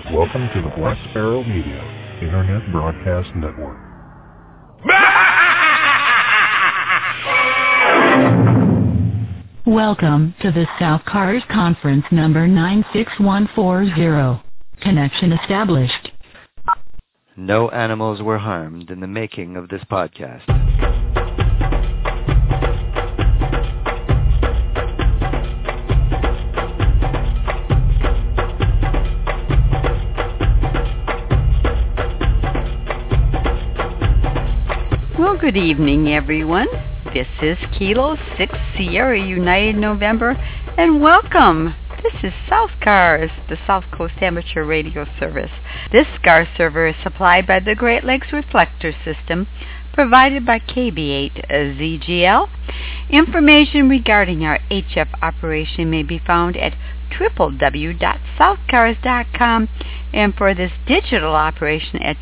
Welcome to the Black Sparrow Media Internet Broadcast Network. Welcome to the South Cars Conference number 96140. Connection established. No animals were harmed in the making of this podcast. Well, good evening, everyone. This is Kilo 6 Sierra United November, and welcome. This is South Cars, the South Coast Amateur Radio Service. This SCAR server is supplied by the Great Lakes Reflector System, provided by KB8ZGL. Information regarding our HF operation may be found at www.southcars.com, and for this digital operation at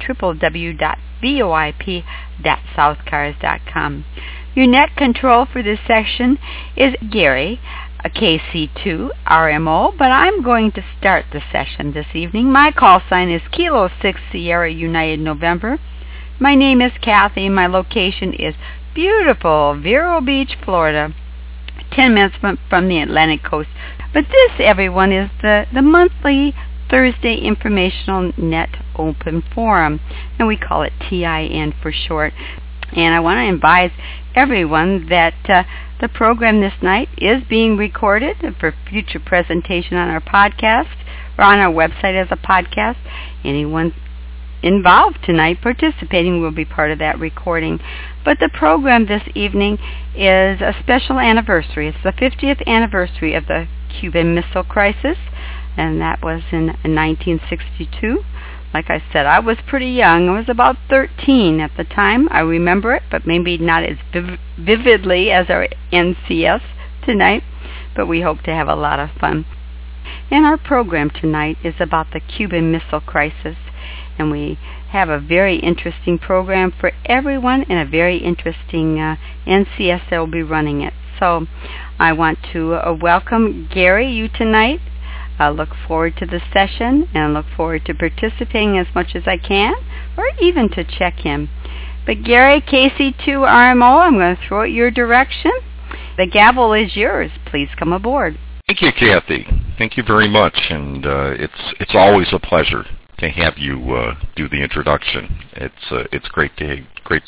www.voip.southcars.com. Your net control for this section is Gary, a KC2 RMO, but I'm going to start the session this evening. My call sign is Kilo 6 Sierra United November. My name is Kathy. My location is beautiful Vero Beach, Florida, 10 minutes from the Atlantic coast. But this, everyone, is the monthly Thursday Informational Net Open Forum, and we call it TIN for short. And I want to advise everyone that the program this night is being recorded for future presentation on our podcast or on our website as a podcast. Anyone involved tonight participating will be part of that recording. But the program this evening is a special anniversary. It's the 50th anniversary of the Cuban Missile Crisis, and that was in 1962. Like I said, I was pretty young. I was about 13 at the time. I remember it, but maybe not as vividly as our NCS tonight, but we hope to have a lot of fun. And our program tonight is about the Cuban Missile Crisis, and we have a very interesting program for everyone and a very interesting NCS that will be running it. So I want to welcome Gary, you tonight. I look forward to the session and look forward to participating as much as I can, or even to check in. But Gary, KC2 RMO, I'm going to throw it your direction. The gavel is yours. Please come aboard. Thank you, Kathy. Thank you very much, and it's always a pleasure to have you do the introduction. It's great to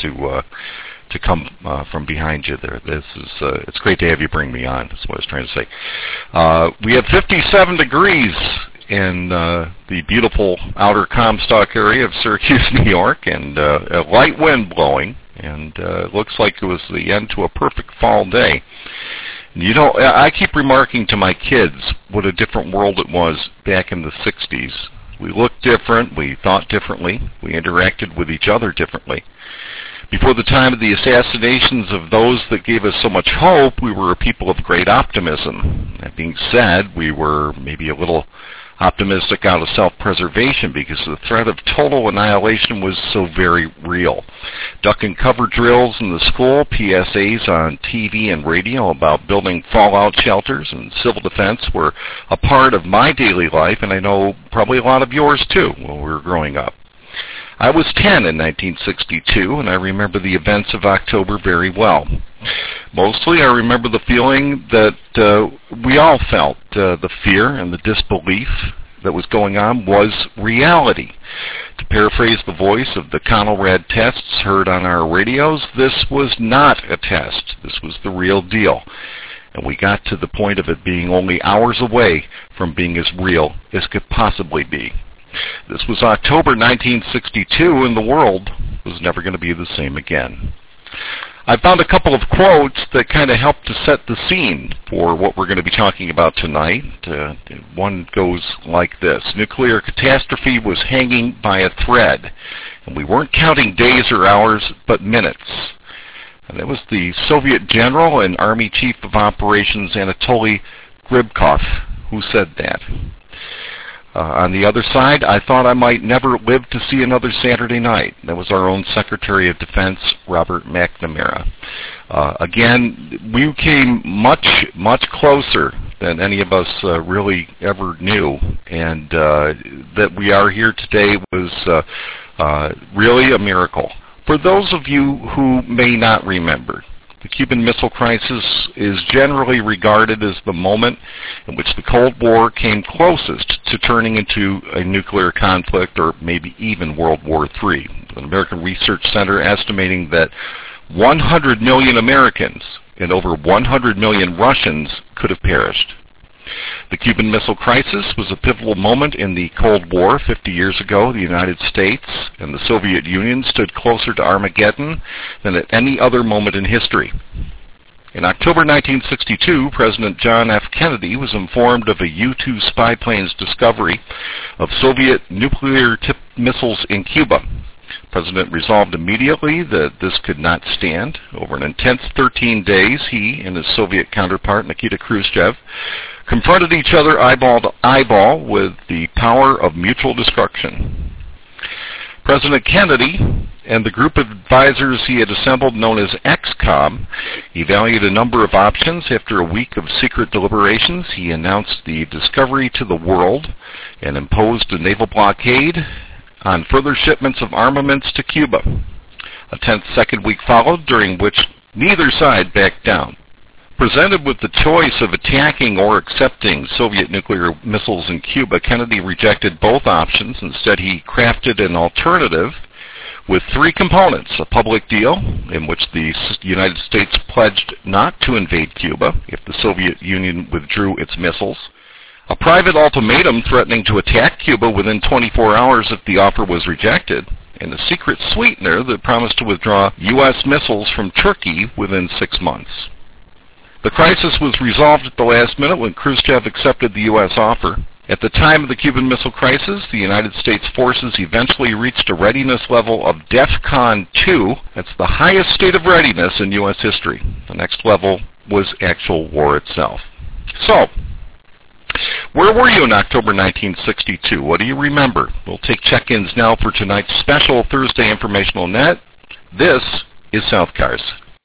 come from behind you there. It's great to have you bring me on. That's what I was trying to say. We have 57 degrees in the beautiful outer Comstock area of Syracuse, New York, and a light wind blowing, and it looks like it was the end to a perfect fall day. You know, I keep remarking to my kids what a different world it was back in the 60s. We looked different, we thought differently, we interacted with each other differently. Before the time of the assassinations of those that gave us so much hope, we were a people of great optimism. That being said, we were maybe a little optimistic out of self-preservation because the threat of total annihilation was so very real. Duck and cover drills in the school, PSAs on TV and radio about building fallout shelters and civil defense were a part of my daily life, and I know probably a lot of yours too when we were growing up. I was 10 in 1962, and I remember the events of October very well. Mostly, I remember the feeling that we all felt. The fear and the disbelief that was going on was reality. To paraphrase the voice of the Conelrad tests heard on our radios, this was not a test. This was the real deal. And we got to the point of it being only hours away from being as real as could possibly be. This was October 1962, and the world was never going to be the same again. I found a couple of quotes that kind of help to set the scene for what we're going to be talking about tonight. One goes like this: nuclear catastrophe was hanging by a thread, and we weren't counting days or hours, but minutes. And that was the Soviet general and Army Chief of Operations Anatoly Gribkov who said that. On the other side, I thought I might never live to see another Saturday night. That was our own Secretary of Defense, Robert McNamara. Again, we came much, much closer than any of us really ever knew. And that we are here today was really a miracle. For those of you who may not remember, the Cuban Missile Crisis is generally regarded as the moment in which the Cold War came closest to turning into a nuclear conflict, or maybe even World War III. An American Research Center estimating that 100 million Americans and over 100 million Russians could have perished. The Cuban Missile Crisis was a pivotal moment in the Cold War. 50 years ago, the United States and the Soviet Union stood closer to Armageddon than at any other moment in history. In October 1962, President John F. Kennedy was informed of a U-2 spy plane's discovery of Soviet nuclear-tipped missiles in Cuba. The President resolved immediately that this could not stand. Over an intense 13 days, he and his Soviet counterpart, Nikita Khrushchev, confronted each other eyeball to eyeball with the power of mutual destruction. President Kennedy and the group of advisors he had assembled, known as XCOM, evaluated a number of options. After a week of secret deliberations, he announced the discovery to the world and imposed a naval blockade on further shipments of armaments to Cuba. A tense second week followed, during which neither side backed down. Presented with the choice of attacking or accepting Soviet nuclear missiles in Cuba, Kennedy rejected both options. Instead, he crafted an alternative with three components: a public deal in which the United States pledged not to invade Cuba if the Soviet Union withdrew its missiles, a private ultimatum threatening to attack Cuba within 24 hours if the offer was rejected, and a secret sweetener that promised to withdraw U.S. missiles from Turkey within 6 months. The crisis was resolved at the last minute when Khrushchev accepted the U.S. offer. At the time of the Cuban Missile Crisis, the United States forces eventually reached a readiness level of DEFCON 2. That's the highest state of readiness in U.S. history. The next level was actual war itself. So, where were you in October 1962? What do you remember? We'll take check-ins now for tonight's special Thursday Informational Net. This is South Cars.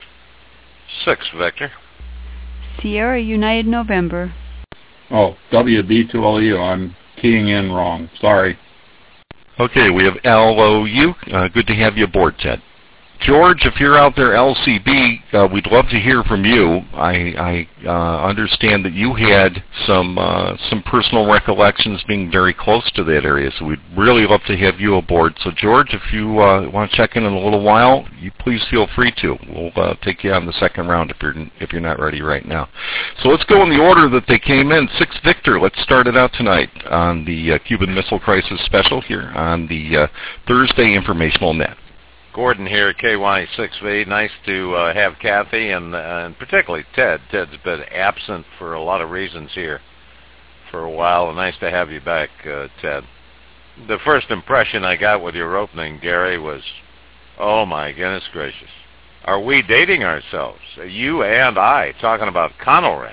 6, Victor. Sierra United November. Oh, WB2LU. I'm keying in wrong. Sorry. Okay, we have LOU. Good to have you aboard, Ted. George, if you're out there, LCB, we'd love to hear from you. I understand that you had some personal recollections being very close to that area, so we'd really love to have you aboard. So, George, if you want to check in a little while, you please feel free to. We'll take you on the second round if you're not ready right now. So let's go in the order that they came in. 6 Victor, let's start it out tonight on the Cuban Missile Crisis special here on the Thursday Informational Net. Gordon here, KY6V. Nice to have Kathy and particularly Ted. Ted's been absent for a lot of reasons here for a while. And nice to have you back, Ted. The first impression I got with your opening, Gary, was, oh my goodness gracious. Are we dating ourselves? You and I talking about Conelrad.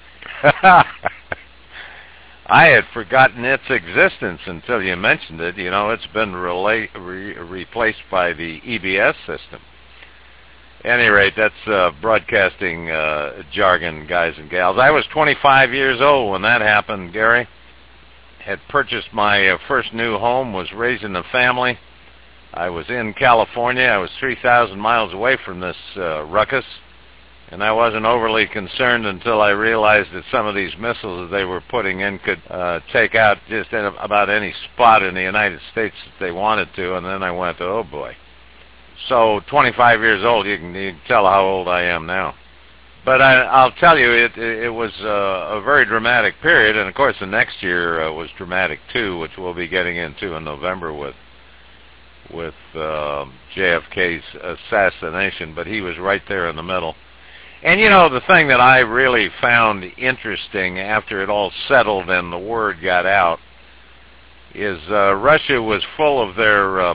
I had forgotten its existence until you mentioned it. You know, it's been replaced by the EBS system. At any rate, that's broadcasting jargon, guys and gals. I was 25 years old when that happened, Gary. Had purchased my first new home, was raising a family. I was in California. I was 3,000 miles away from this ruckus. And I wasn't overly concerned until I realized that some of these missiles that they were putting in could take out just about any spot in the United States that they wanted to. And then I went, oh boy. So 25 years old, you can tell how old I am now. But I'll tell you, it was a very dramatic period. And of course, the next year was dramatic too, which we'll be getting into in November with JFK's assassination. But he was right there in the middle. And, you know, the thing that I really found interesting after it all settled and the word got out is Russia was full of their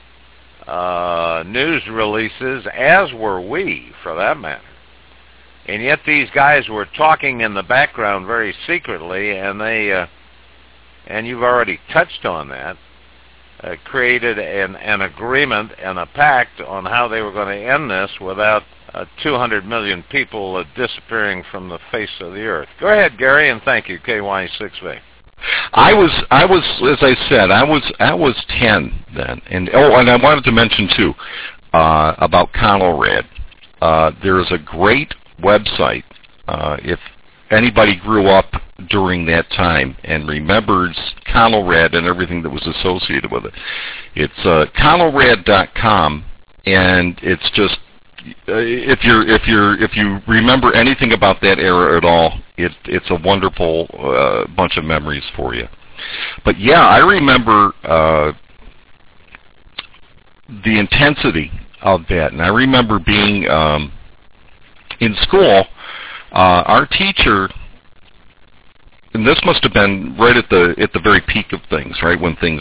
news releases, as were we, for that matter. And yet these guys were talking in the background very secretly, and they, and you've already touched on that, created an agreement and a pact on how they were going to end this without 200 million people disappearing from the face of the earth. Go ahead, Gary, and thank you, KY6V. I was, as I said, I was 10 then, and I wanted to mention too about Conelrad. There is a great website if anybody grew up during that time and remembers Conelrad and everything that was associated with it. It's Conelrad.com, and it's just if you remember anything about that era at all, it's a wonderful bunch of memories for you. But yeah, I remember the intensity of that, and I remember being in school. Our teacher, and this must have been right at the very peak of things, right when things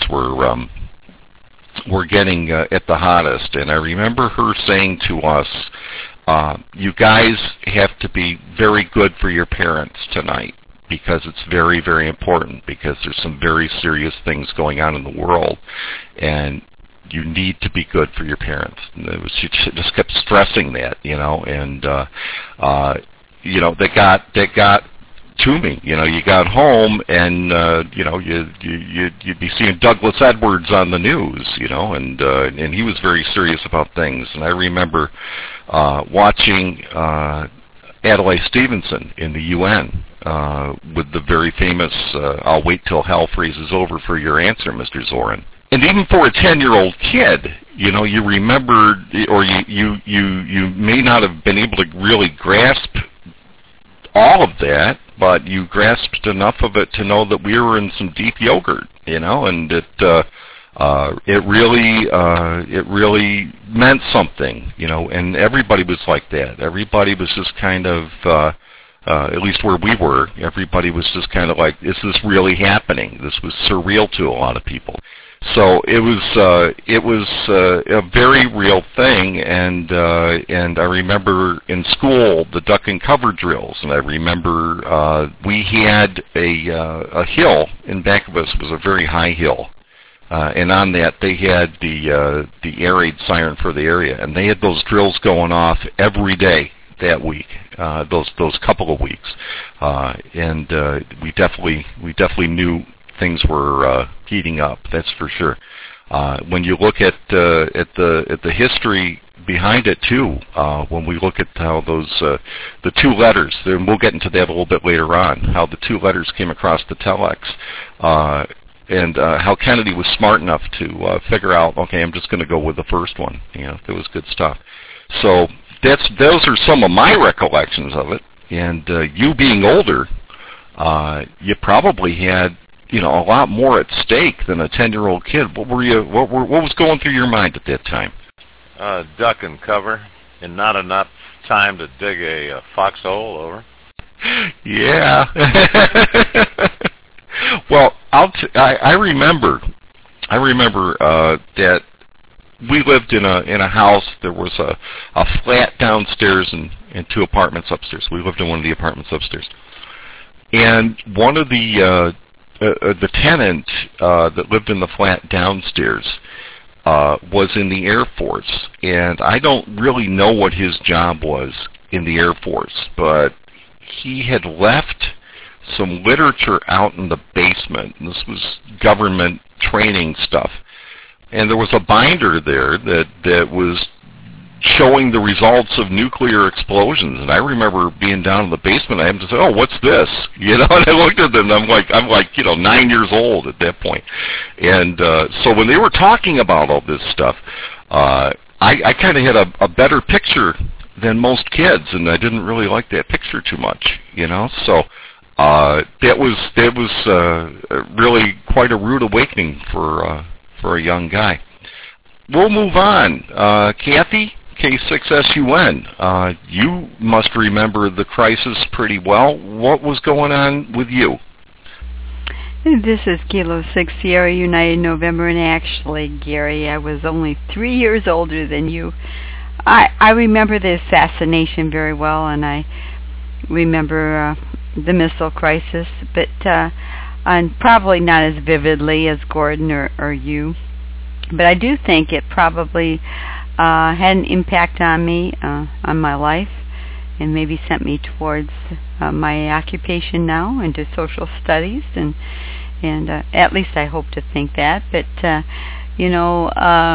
were getting at the hottest. And I remember her saying to us, you guys have to be very good for your parents tonight, because it's very, very important, because there's some very serious things going on in the world, and you need to be good for your parents. And she just kept stressing that, and that got to me. You got home and you'd be seeing Douglas Edwards on the news, and he was very serious about things. And I remember watching Adlai Stevenson in the UN with the very famous "I'll wait till hell freezes over for your answer, Mr. Zorin." And even for a 10-year-old kid, you remember, or you may not have been able to really grasp all of that, but you grasped enough of it to know that we were in some deep yogurt, and it really meant something, and everybody was like that. Everybody was just kind of, at least where we were, everybody was just kind of like, is this really happening? This was surreal to a lot of people. So it was a very real thing, and I remember in school the duck and cover drills, and I remember we had a hill in back of us. It was a very high hill, and on that they had the air raid siren for the area, and they had those drills going off every day that week, those couple of weeks, and we definitely knew things were heating up. That's for sure. When you look at the history behind it too, when we look at how those the two letters, and we'll get into that a little bit later on, how the two letters came across the telex, and how Kennedy was smart enough to figure out, okay, I'm just going to go with the first one. It was good stuff. So those are some of my recollections of it. And you being older, you probably had a lot more at stake than a 10-year-old kid. What was going through your mind at that time? Duck and cover, and not enough time to dig a foxhole over. Yeah. Well, I remember that we lived in a house. There was a flat downstairs and two apartments upstairs. We lived in one of the apartments upstairs, and one of the tenant that lived in the flat downstairs was in the Air Force, and I don't really know what his job was in the Air Force, but he had left some literature out in the basement, and this was government training stuff, and there was a binder there that was showing the results of nuclear explosions. And I remember being down in the basement, I had to say, "Oh, what's this?" And I looked at them, and I'm like 9 years old at that point. And so when they were talking about all this stuff, I kind of had a better picture than most kids, and I didn't really like that picture too much, So that was really quite a rude awakening for a young guy. We'll move on. Kathy, K6SUN, you must remember the crisis pretty well. What was going on with you? This is Kilo 6 Sierra United November, and actually, Gary, I was only 3 years older than you. I remember the assassination very well, and I remember the missile crisis, but and probably not as vividly as Gordon or you. But I do think it probably had an impact on me, on my life, and maybe sent me towards my occupation now into social studies, and at least I hope to think that. But you know,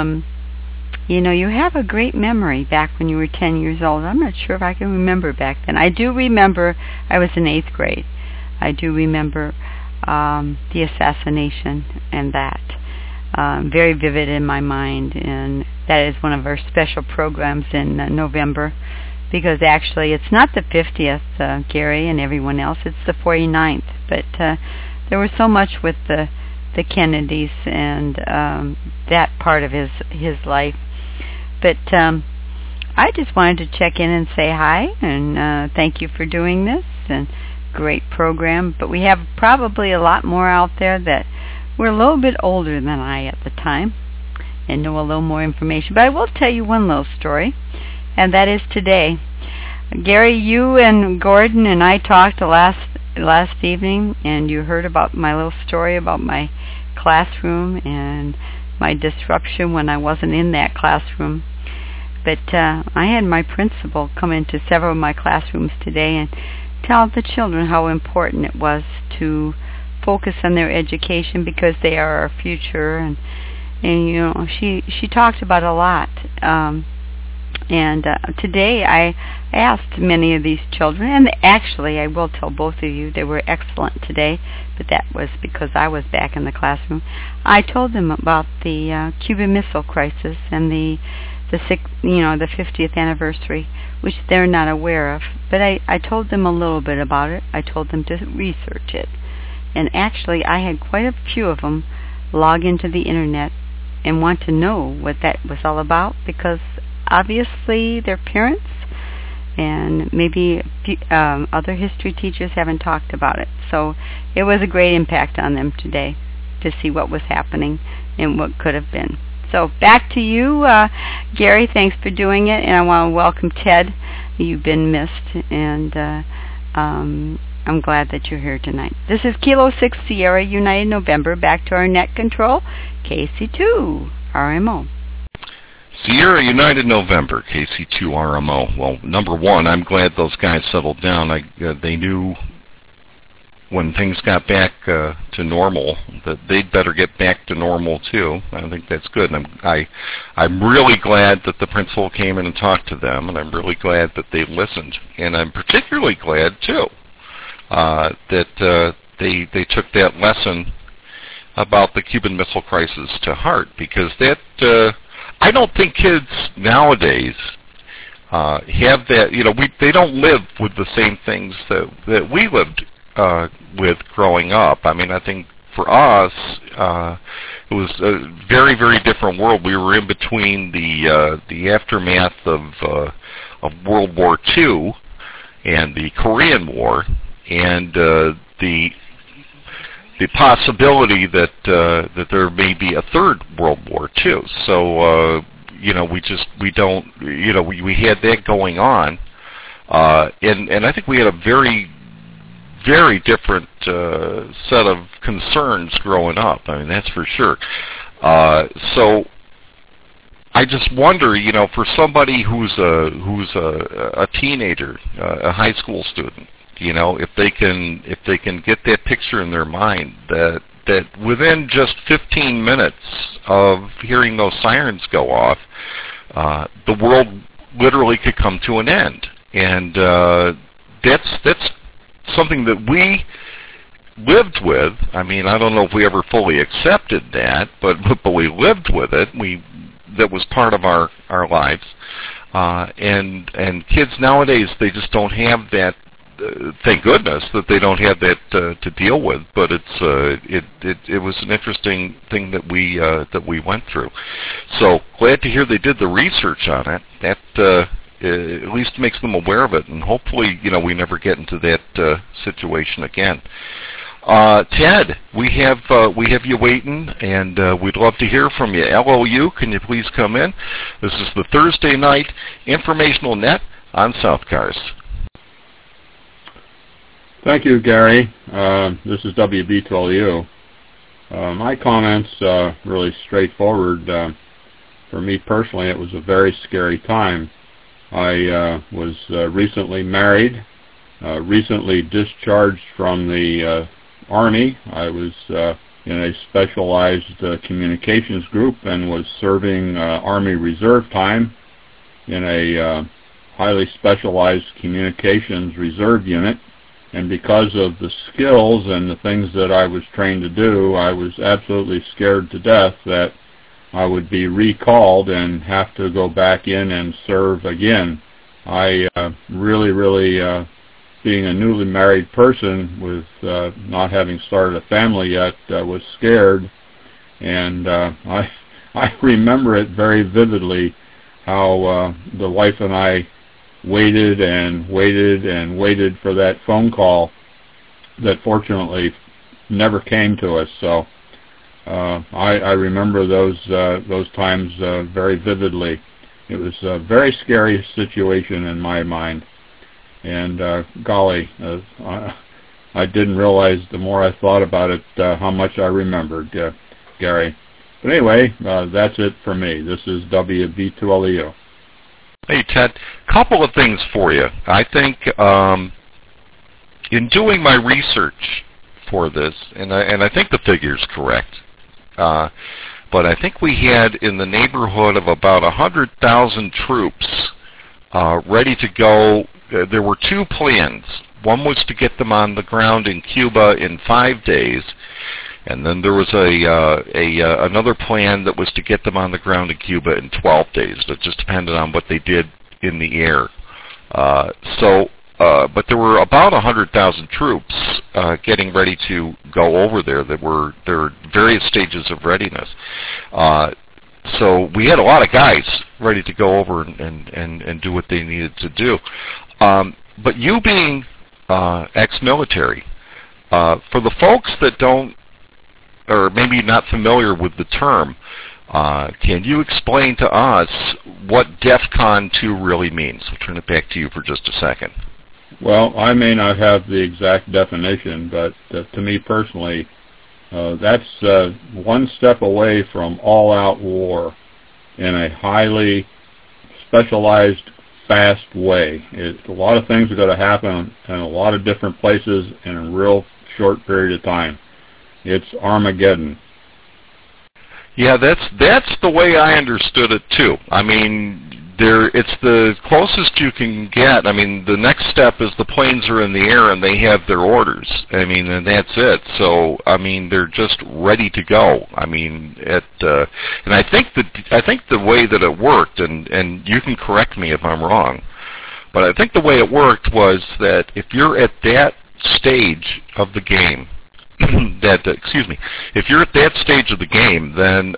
you have a great memory back when you were 10 years old. I'm not sure if I can remember back then. I do remember I was in 8th grade. I do remember the assassination and that. Very vivid in my mind, and that is one of our special programs in November, because actually it's not the 50th, Gary and everyone else, it's the 49th, but there was so much with the Kennedys and that part of his life. But I just wanted to check in and say hi, and thank you for doing this, and great program. But we have probably a lot more out there that were a little bit older than I at the time and know a little more information. But I will tell you one little story, and that is today. Gary, you and Gordon and I talked last evening, and you heard about my little story about my classroom and my disruption when I wasn't in that classroom. But I had my principal come into several of my classrooms today and tell the children how important it was to focus on their education, because they are our future, and you know, she talked about a lot. And today I asked many of these children, and actually I will tell both of you they were excellent today, but that was because I was back in the classroom. I told them about the Cuban Missile Crisis and the 50th anniversary, which they're not aware of. But I told them a little bit about it. I told them to research it. And actually I had quite a few of them log into the internet and want to know what that was all about, because obviously their parents and maybe other history teachers haven't talked about it. So it was a great impact on them today to see what was happening and what could have been. So back to you, Gary. Thanks for doing it, and I want to welcome Ted. You've been missed, and I'm glad that you're here tonight. This is Kilo 6 Sierra United November. Back to our net control, KC2 RMO. Sierra United November, KC2 RMO. Well, number one, I'm glad those guys settled down. They knew when things got back to normal that they'd better get back to normal too. I think that's good. And I'm really glad that the principal came in and talked to them, and I'm really glad that they listened. And I'm particularly glad too that they took that lesson about the Cuban Missile Crisis to heart, because that I don't think kids nowadays have that. You know, they don't live with the same things that we lived with growing up. I mean, I think for us, it was a very, very different world. We were in between the aftermath of World War II and the Korean War, and the possibility that there may be a third World War too. So we had that going on, and I think we had a very, very different set of concerns growing up. I mean, that's for sure. So I just wonder, for somebody who's a teenager, a high school student, if they can get that picture in their mind that within just 15 minutes of hearing those sirens go off, the world literally could come to an end, and that's something that we lived with. I mean, I don't know if we ever fully accepted that, but we lived with it. That was part of our lives, and kids nowadays, they just don't have that. Thank goodness that they don't have that to deal with. But it was an interesting thing that we went through. So glad to hear they did the research on it. That at least makes them aware of it, and hopefully, we never get into that situation again. Ted, we have you waiting, and we'd love to hear from you. LOU, can you please come in? This is the Thursday night informational net on South Cars. Thank you, Gary. This is WB12U. My comments really straightforward. for me personally, it was a very scary time. I was recently married, recently discharged from the Army. I was in a specialized communications group and was serving Army Reserve time in a highly specialized communications reserve unit. And because of the skills and the things that I was trained to do, I was absolutely scared to death that I would be recalled and have to go back in and serve again. I really, being a newly married person with not having started a family yet, was scared. And I remember it very vividly how the wife and I waited and waited and waited for that phone call that fortunately never came to us. So I remember those times very vividly. It was a very scary situation in my mind. And golly, I didn't realize the more I thought about it how much I remembered, Gary. But anyway, that's it for me. This is WB2LEO. Hey, Ted, couple of things for you. I think in doing my research for this, and I think the figure's correct, but I think we had in the neighborhood of about 100,000 troops ready to go. There were two plans. One was to get them on the ground in Cuba in 5 days, and then there was another plan that was to get them on the ground in Cuba in 12 days. It just depended on what they did in the air. But there were about 100,000 troops getting ready to go over there. There were various stages of readiness. So we had a lot of guys ready to go over and do what they needed to do. But you being ex-military, for the folks that don't, or maybe not familiar with the term, can you explain to us what DEFCON 2 really means? I'll turn it back to you for just a second. Well, I may not have the exact definition, but to me personally, that's one step away from all-out war in a highly specialized, fast way. A lot of things are going to happen in a lot of different places in a real short period of time. It's Armageddon. Yeah, that's the way I understood it too. I mean, it's the closest you can get. I mean, the next step is the planes are in the air and they have their orders. I mean, and that's it. So, I mean, they're just ready to go. I mean, and I think the way that it worked, and you can correct me if I'm wrong, but I think the way it worked was that if you're at that stage of the game, if you're at that stage of the game, then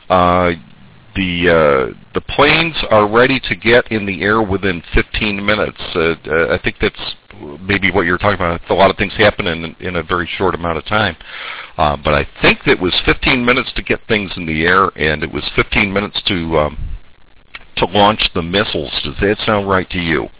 the planes are ready to get in the air within 15 minutes. I think that's maybe what you're talking about. A lot of things happen in a very short amount of time. But I think that it was 15 minutes to get things in the air, and it was 15 minutes to launch the missiles. Does that sound right to you?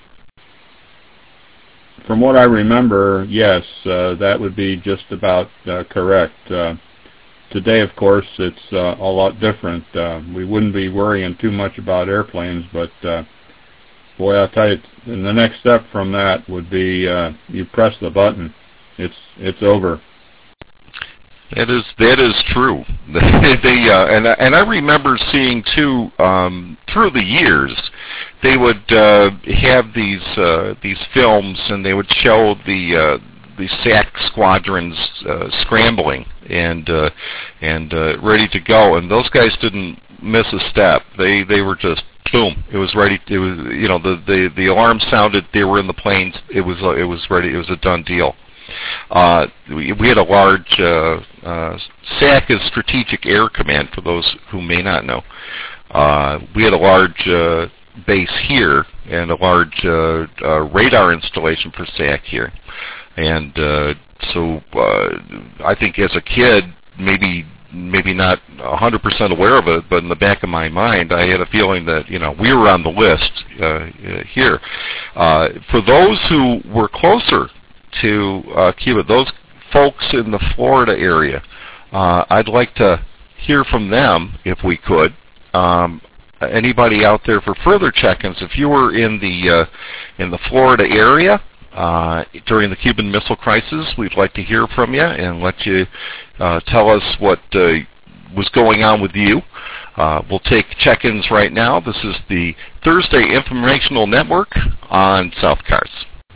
From what I remember, yes, that would be just about correct. Today, of course, it's a lot different. We wouldn't be worrying too much about airplanes, but boy, I'll tell you, the next step from that would be you press the button. It's over. That is true. And I remember seeing too through the years, they would have these films, and they would show the SAC squadrons scrambling and ready to go, and those guys didn't miss a step. They were just boom. It was ready. It was, you know, the alarm sounded. They were in the planes. It was ready. It was a done deal. We had a large SAC is Strategic Air Command, for those who may not know. We had a large base here and a large radar installation for SAC here. And so I think as a kid, maybe not 100% aware of it, but in the back of my mind, I had a feeling that, you know, we were on the list here. For those who were closer to Cuba, those folks in the Florida area, I'd like to hear from them, if we could. anybody out there for further check-ins. If you were in the Florida area during the Cuban Missile Crisis, we'd like to hear from you and let you tell us what was going on with you. We'll take check-ins right now. This is the Thursday Informational Network on South Cars.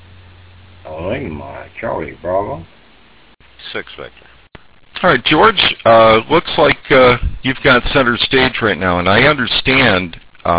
Lima, Charlie Bravo. 6 Victor. All right, George, looks like you've got center stage right now, and I understand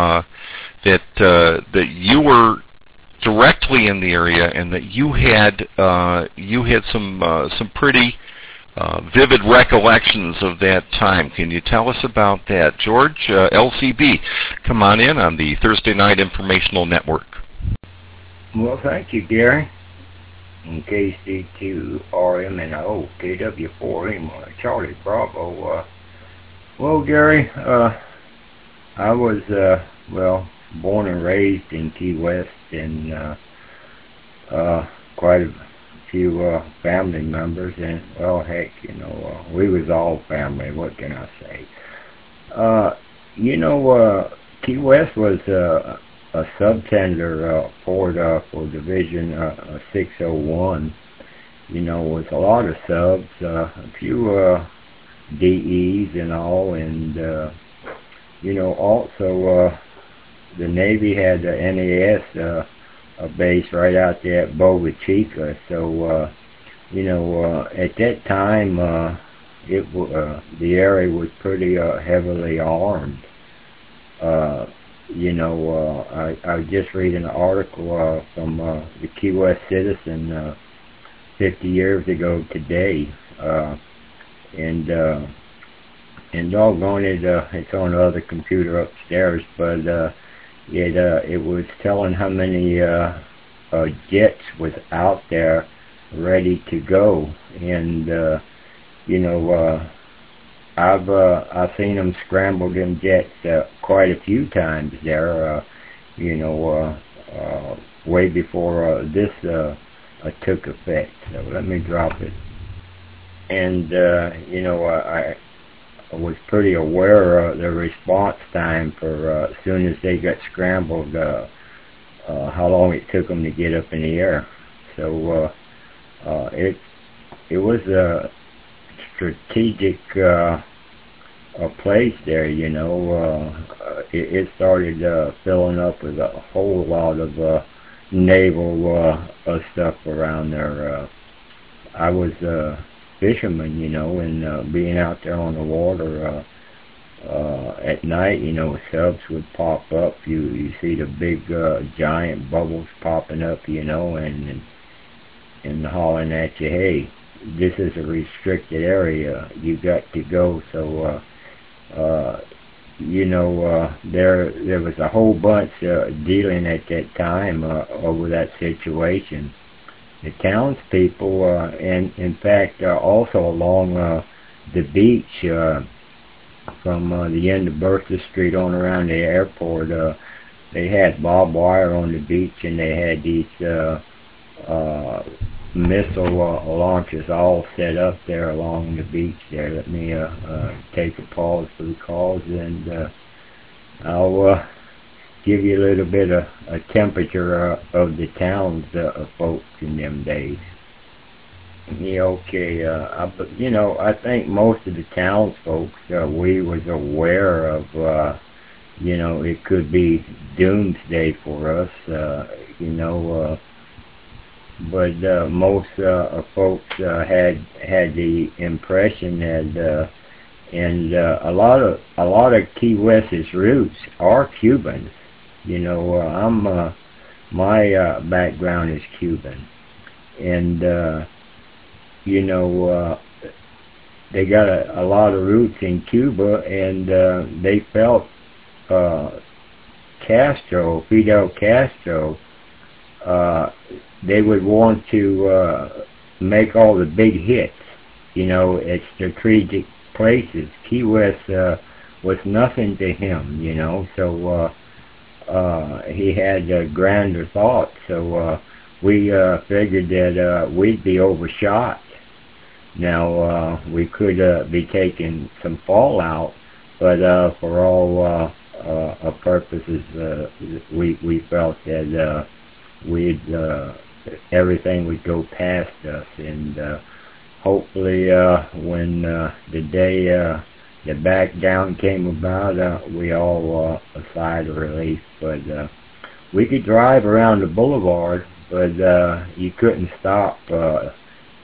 that you were directly in the area and that you had some pretty vivid recollections of that time. Can you tell us about that? George, LCB, come on in on the Thursday Night Informational Network. Well, thank you, Gary. In KC2RMNO, KW4 Lima, Charlie Bravo. Well, Gary, I was, born and raised in Key West, and quite a few family members, and, well, heck, we was all family, what can I say? Key West was a subtender port for Division 601, with a lot of subs, a few DEs and all, and, also the Navy had the NAS a base right out there at Boca Chica, so, at that time, the area was pretty heavily armed. I was just reading an article from the Key West Citizen 50 years ago today, and doggone it, it's on the other computer upstairs, but it was telling how many jets was out there ready to go, and I've seen them scramble them jets quite a few times there, way before this took effect. So let me drop it. And I was pretty aware of the response time for as soon as they got scrambled, how long it took them to get up in the air. So it was a strategic place there, it started filling up with a whole lot of naval stuff around there. I was a fisherman, and being out there on the water at night, subs would pop up. You see the big giant bubbles popping up, and hollering at you, hey, this is a restricted area, you got to go. So there was a whole bunch dealing at that time over that situation. The townspeople, and in fact also along the beach from the end of Bertha Street on around the airport, they had barbed wire on the beach, and they had these missile launchers all set up there along the beach there. Let me take a pause for the calls, and I'll give you a little bit of a temperature of the towns folks in them days. Yeah, okay. I think most of the townsfolk, we was aware of, it could be doomsday for us, but most folks had the impression that, and a lot of Key West's roots are Cubans. My background is Cuban, and they got a lot of roots in Cuba, and they felt Fidel Castro, they would want to make all the big hits, at strategic places. Key West was nothing to him, so he had grander thoughts. So we figured that we'd be overshot. Now, we could be taking some fallout, but for all purposes, we felt that everything would go past us, and hopefully when the day the back down came about, we all sighed of relief. But we could drive around the boulevard, but you couldn't stop, because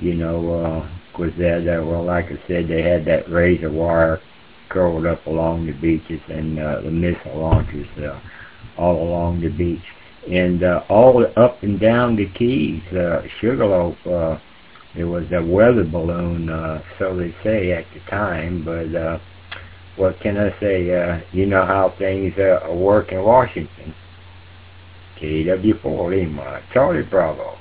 well, like I said, they had that razor wire curled up along the beaches, and the missile launchers all along the beach. And all up and down the Keys, Sugarloaf, it was a weather balloon, so they say at the time, but what can I say? You know how things work in Washington. KW4 Lima, Charlie Bravo.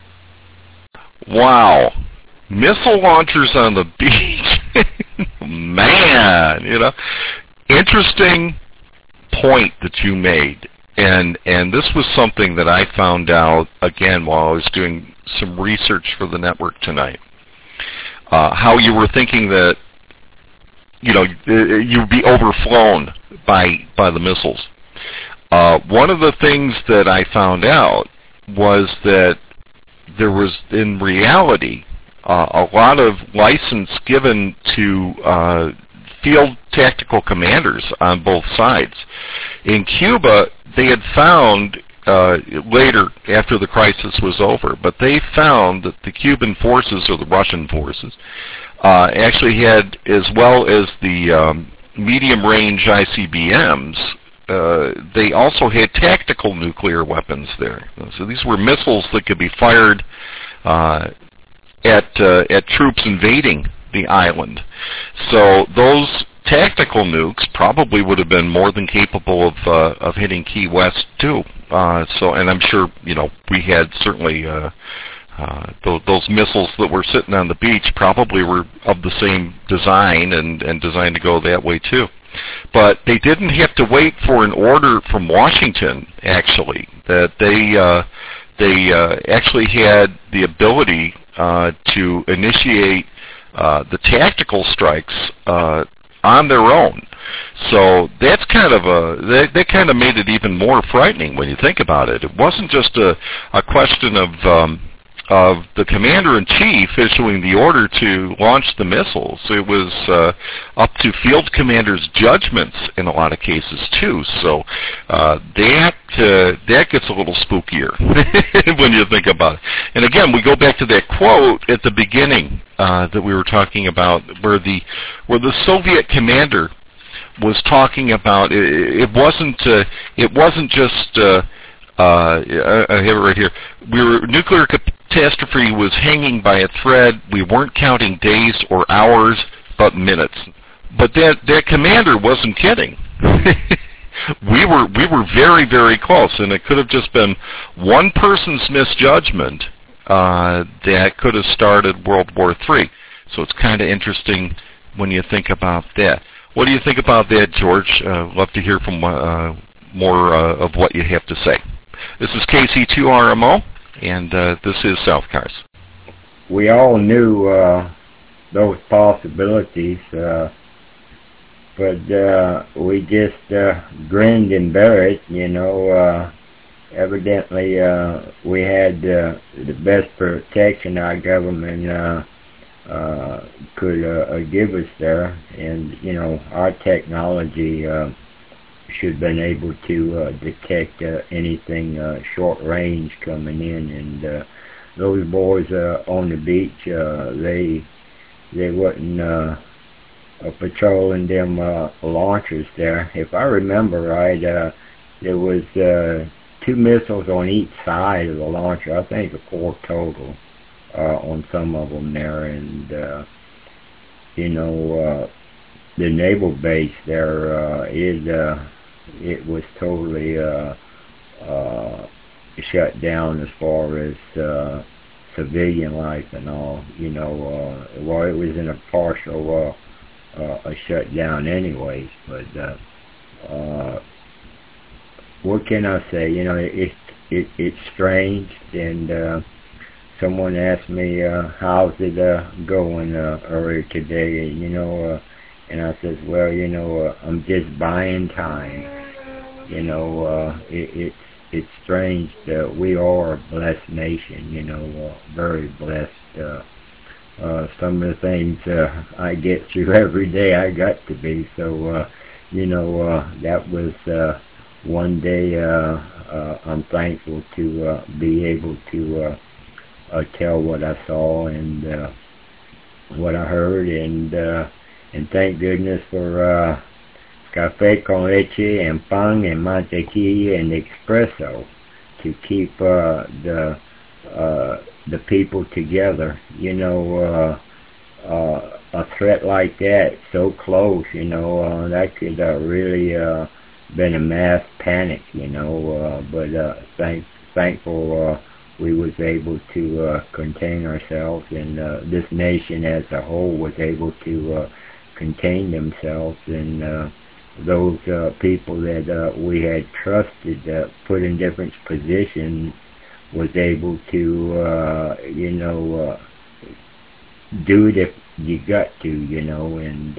Wow. Missile launchers on the beach. Man, interesting point that you made. And this was something that I found out, again, while I was doing some research for the network tonight. How you were thinking that, you'd be overflown by the missiles. One of the things that I found out was that there was, in reality, a lot of license given to field tactical commanders on both sides. In Cuba, they had found, later, after the crisis was over, but they found that the Cuban forces, or the Russian forces, actually had, as well as the medium-range ICBMs, they also had tactical nuclear weapons there. So these were missiles that could be fired at troops invading the island. So those tactical nukes probably would have been more than capable of hitting Key West too. And I'm sure we had certainly those missiles that were sitting on the beach probably were of the same design and designed to go that way too. But they didn't have to wait for an order from Washington. Actually, that they actually had the ability to initiate the tactical strikes on their own. So that's kind of that kind of made it even more frightening when you think about it. It wasn't just a question of the commander-in-chief issuing the order to launch the missiles. It was up to field commanders' judgments in a lot of cases too. So that gets a little spookier when you think about it. And again, we go back to that quote at the beginning that we were talking about, where the Soviet commander was talking about it wasn't just I have it right here. Nuclear catastrophe was hanging by a thread. We weren't counting days or hours, but minutes. But that commander wasn't kidding. We were very, very close, and it could have just been one person's misjudgment that could have started World War III. So it's kind of interesting when you think about that. What do you think about that, George? Love to hear from more of what you have to say. This is KC2RMO, and this is South Cars. We all knew those possibilities, but we just grinned and bear it, Evidently, we had the best protection our government could give us there, and, our technology should have been able to detect anything short range coming in, and those boys on the beach, they wasn't patrolling them launchers there. If I remember right, there was 2 missiles on each side of the launcher. I think 4 total on some of them there, and the naval base there it was totally shut down as far as civilian life and all. Well, it was in a partial shutdown anyways, but what can I say? It's strange, and someone asked me how's it going earlier today, and I says, well, I'm just buying time. It's strange that we are a blessed nation, very blessed. Some of the things I get through every day, I got to be. So, that was one day I'm thankful to be able to tell what I saw and what I heard, and thank goodness for café con leche and pan and mantequilla and espresso to keep the people together. A threat like that so close, that could really been a mass panic, but thankful we was able to contain ourselves, and this nation as a whole was able to contain themselves, and those people that we had trusted, put in different positions, was able to, do it if you got to,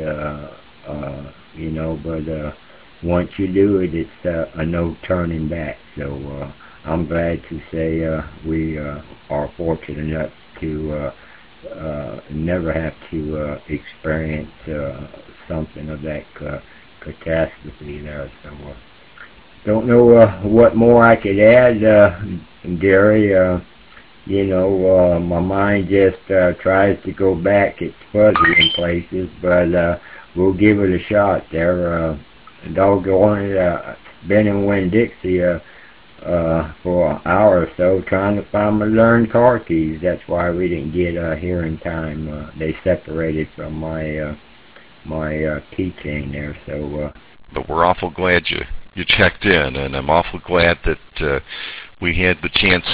but once you do it, it's a no turning back. So I'm glad to say we are fortunate enough to never have to experience something of that catastrophe there. So don't know what more I could add, Gary. My mind just tries to go back. It's fuzzy in places, but we'll give it a shot there. Doggone it, been in Winn-Dixie for an hour or so trying to find my learned car keys. That's why we didn't get here in time. They separated from my keychain there. So, but we're awful glad you checked in, and I'm awful glad that we had the chance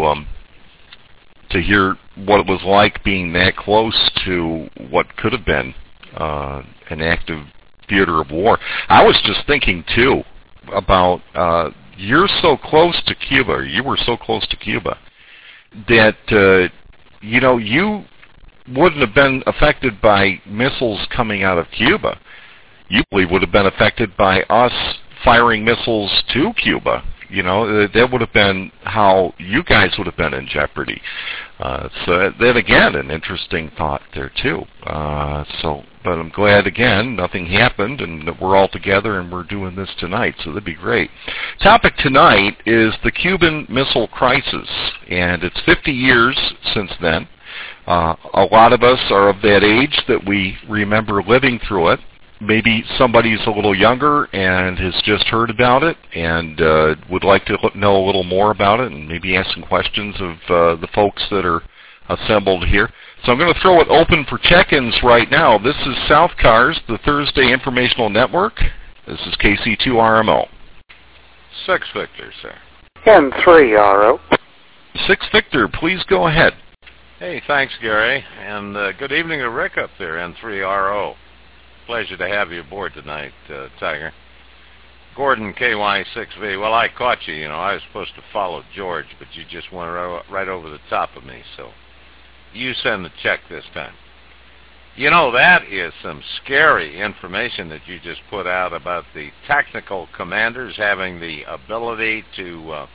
to hear what it was like being that close to what could have been an active theater of war. I was just thinking, too, about you're so close to Cuba, you were so close to Cuba, that, you wouldn't have been affected by missiles coming out of Cuba. You would have been affected by us firing missiles to Cuba. That would have been how you guys would have been in jeopardy. So that, again, an interesting thought there, too. But I'm glad, again, nothing happened, and that we're all together and we're doing this tonight, so that'd be great. Topic tonight is the Cuban Missile Crisis, and it's 50 years since then. A lot of us are of that age that we remember living through it. Maybe somebody's a little younger and has just heard about it and would like to know a little more about it and maybe ask some questions of the folks that are assembled here. So I'm going to throw it open for check-ins right now. This is South Cars, the Thursday Informational Network. This is KC2RMO. 6 Victor, sir. N3RO. 6 Victor, please go ahead. Hey, thanks, Gary, and good evening to Rick up there, N3RO. Pleasure to have you aboard tonight, Tiger. Gordon, KY6V. Well, I caught you. I was supposed to follow George, but you just went right over the top of me, so you send the check this time. That is some scary information that you just put out about the technical commanders having the ability to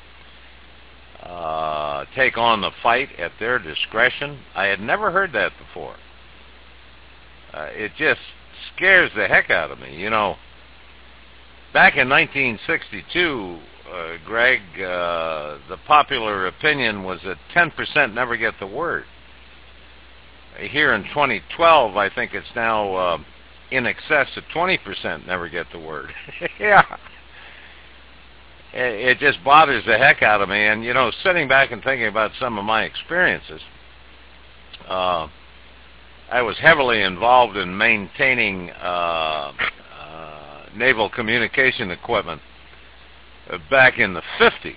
take on the fight at their discretion. I had never heard that before. It just scares the heck out of me. Back in 1962, Greg, the popular opinion was that 10% never get the word. Here in 2012, I think it's now in excess of 20% never get the word. Yeah. It just bothers the heck out of me. And, sitting back and thinking about some of my experiences, I was heavily involved in maintaining naval communication equipment back in the 50s.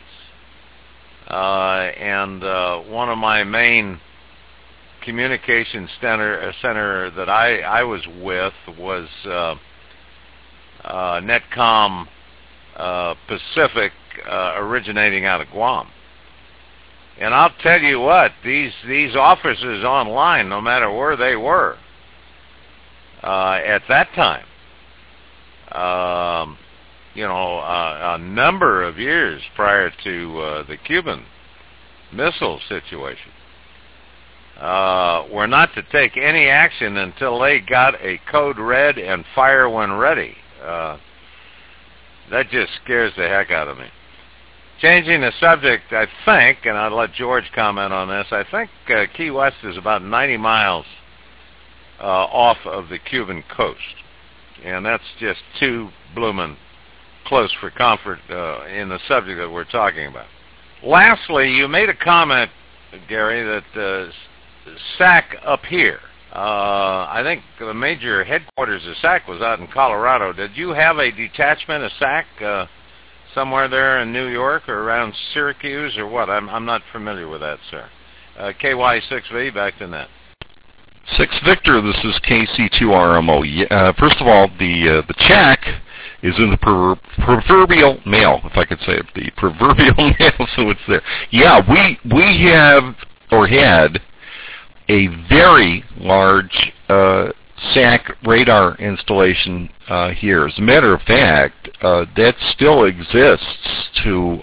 And one of my main communication center that I was with was Netcom Pacific, originating out of Guam. And I'll tell you what, these officers online, no matter where they were at that time, a number of years prior to the Cuban missile situation, were not to take any action until they got a code red and fire when ready. That just scares the heck out of me. Changing the subject, I think, and I'll let George comment on this, I think Key West is about 90 miles off of the Cuban coast. And that's just too bloomin' close for comfort in the subject that we're talking about. Lastly, you made a comment, Gary, that SAC up here, I think the major headquarters of SAC was out in Colorado. Did you have a detachment of SAC somewhere there in New York or around Syracuse or what? I'm not familiar with that, sir. KY6V, back to net. 6 Victor, this is KC2RMO. First of all, the check is in the proverbial mail, if I could say it, the proverbial mail, so it's there. Yeah, we have, or had, a very large SAC radar installation here. As a matter of fact, that still exists to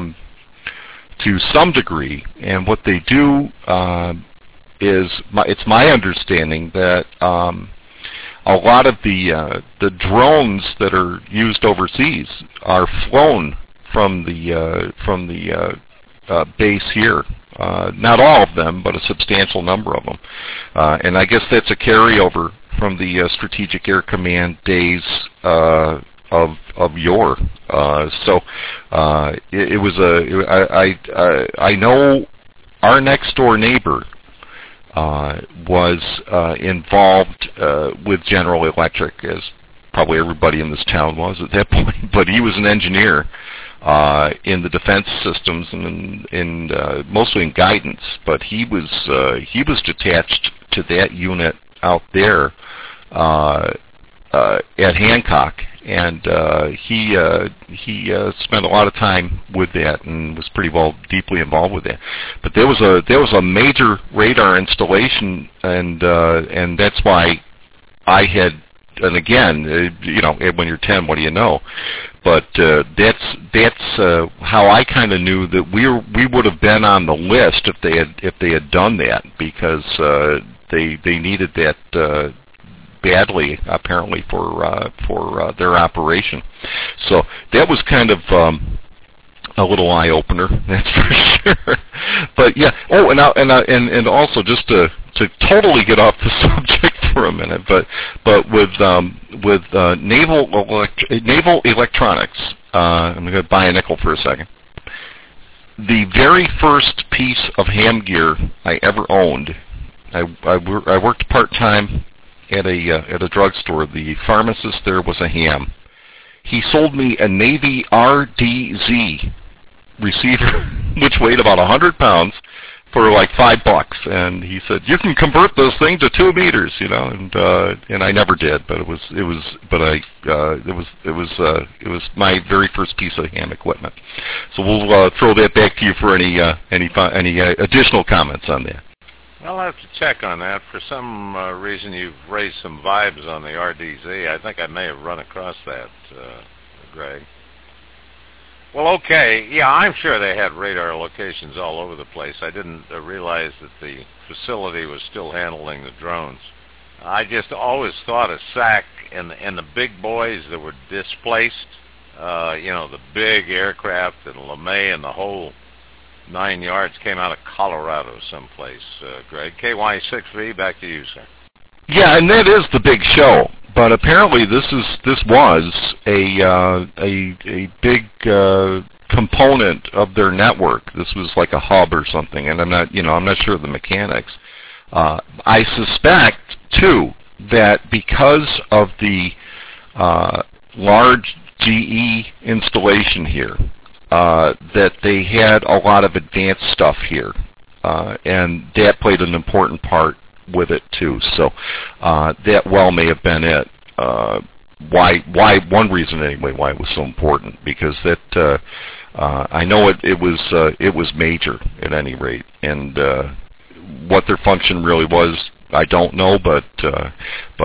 some degree, and what they do it's my understanding that a lot of the drones that are used overseas are flown from the base here. Not all of them, but a substantial number of them. And I guess that's a carryover from the Strategic Air Command days of yore. I know our next door neighbor was involved with General Electric, as probably everybody in this town was at that point, but he was an engineer in the defense systems and mostly in guidance, but he was detached to that unit out there at Hancock, and he spent a lot of time with that and was pretty deeply involved with that. But there was a major radar installation, and that's why I had. And again, when you're 10, what do you know? But that's how I kind of knew that we would have been on the list if they had done that, because they needed that badly, apparently, for their operation. So that was kind of a little eye opener, that's for sure. But yeah. Oh, and also just to totally get off the subject for a minute, but with naval electronics, I'm going to buy a nickel for a second. The very first piece of ham gear I ever owned, I worked part-time at a drugstore. The pharmacist there was a ham. He sold me a Navy RDZ receiver, which weighed about 100 pounds, for like $5, and he said, "You can convert those things to 2 meters," and I never did, but it was my very first piece of ham equipment. So we'll throw that back to you for any additional comments on that. I'll have to check on that. For some reason, you've raised some vibes on the RDZ. I think I may have run across that, Greg. Well, okay. Yeah, I'm sure they had radar locations all over the place. I didn't realize that the facility was still handling the drones. I just always thought of SAC and the big boys that were displaced, the big aircraft and LeMay and the whole 9 yards came out of Colorado someplace, Greg. KY6V, back to you, sir. Yeah, and that is the big show. But apparently this was a big component of their network. This was like a hub or something, and I'm not sure of the mechanics. I suspect too that because of the large GE installation here, that they had a lot of advanced stuff here, and that played an important part with it too. So that well may have been it. Why one reason anyway why it was so important, because that I know it was major at any rate, and what their function really was I don't know, but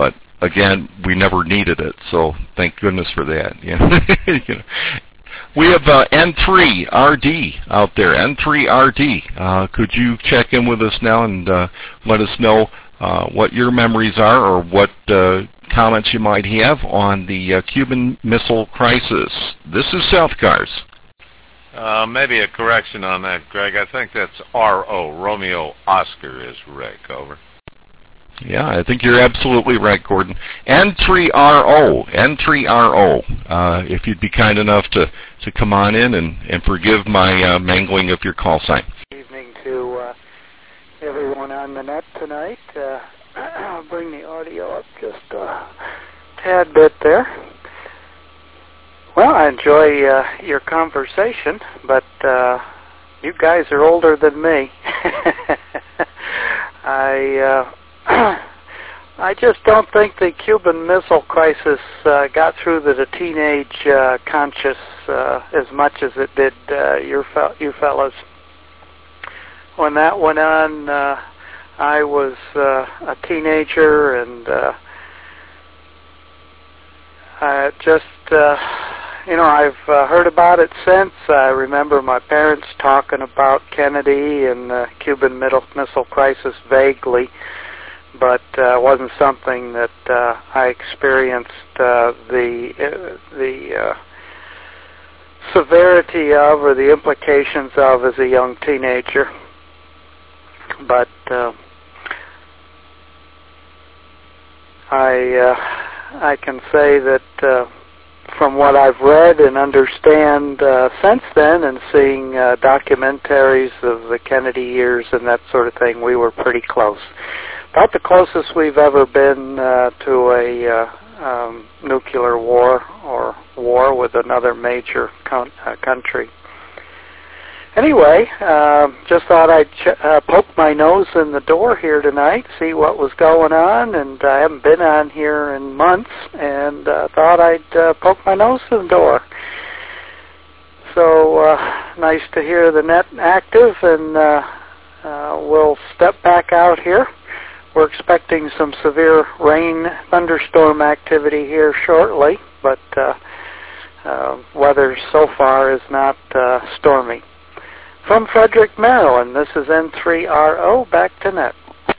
again, we never needed it, so thank goodness for that. You know? We have N3RD out there. N3RD. Could you check in with us now and let us know what your memories are, or what comments you might have on the Cuban Missile Crisis? This is South Cars. Maybe a correction on that, Greg. I think that's R.O. Romeo Oscar is Rick. Over. Yeah, I think you're absolutely right, Gordon. N3RO. If you'd be kind enough to come on in and forgive my mangling of your call sign. Good evening to everyone on the net tonight. I'll bring the audio up just a tad bit there. Well, I enjoy your conversation, but you guys are older than me. I just don't think the Cuban Missile Crisis got through to the teenage conscious as much as it did you fellas. When that went on, I was a teenager, and I just, I've heard about it since. I remember my parents talking about Kennedy and the Cuban Missile Crisis vaguely, but it wasn't something that I experienced the severity of or the implications of as a young teenager. But I can say that from what I've read and understand since then, and seeing documentaries of the Kennedy years and that sort of thing, we were pretty close. About the closest we've ever been to a nuclear war or war with another major country. Anyway, just thought I'd poke my nose in the door here tonight, see what was going on, and I haven't been on here in months, and thought I'd poke my nose in the door. So, nice to hear the net active, and we'll step back out here. We're expecting some severe rain, thunderstorm activity here shortly, but weather so far is not stormy. From Frederick, Maryland, this is N3RO, back to net.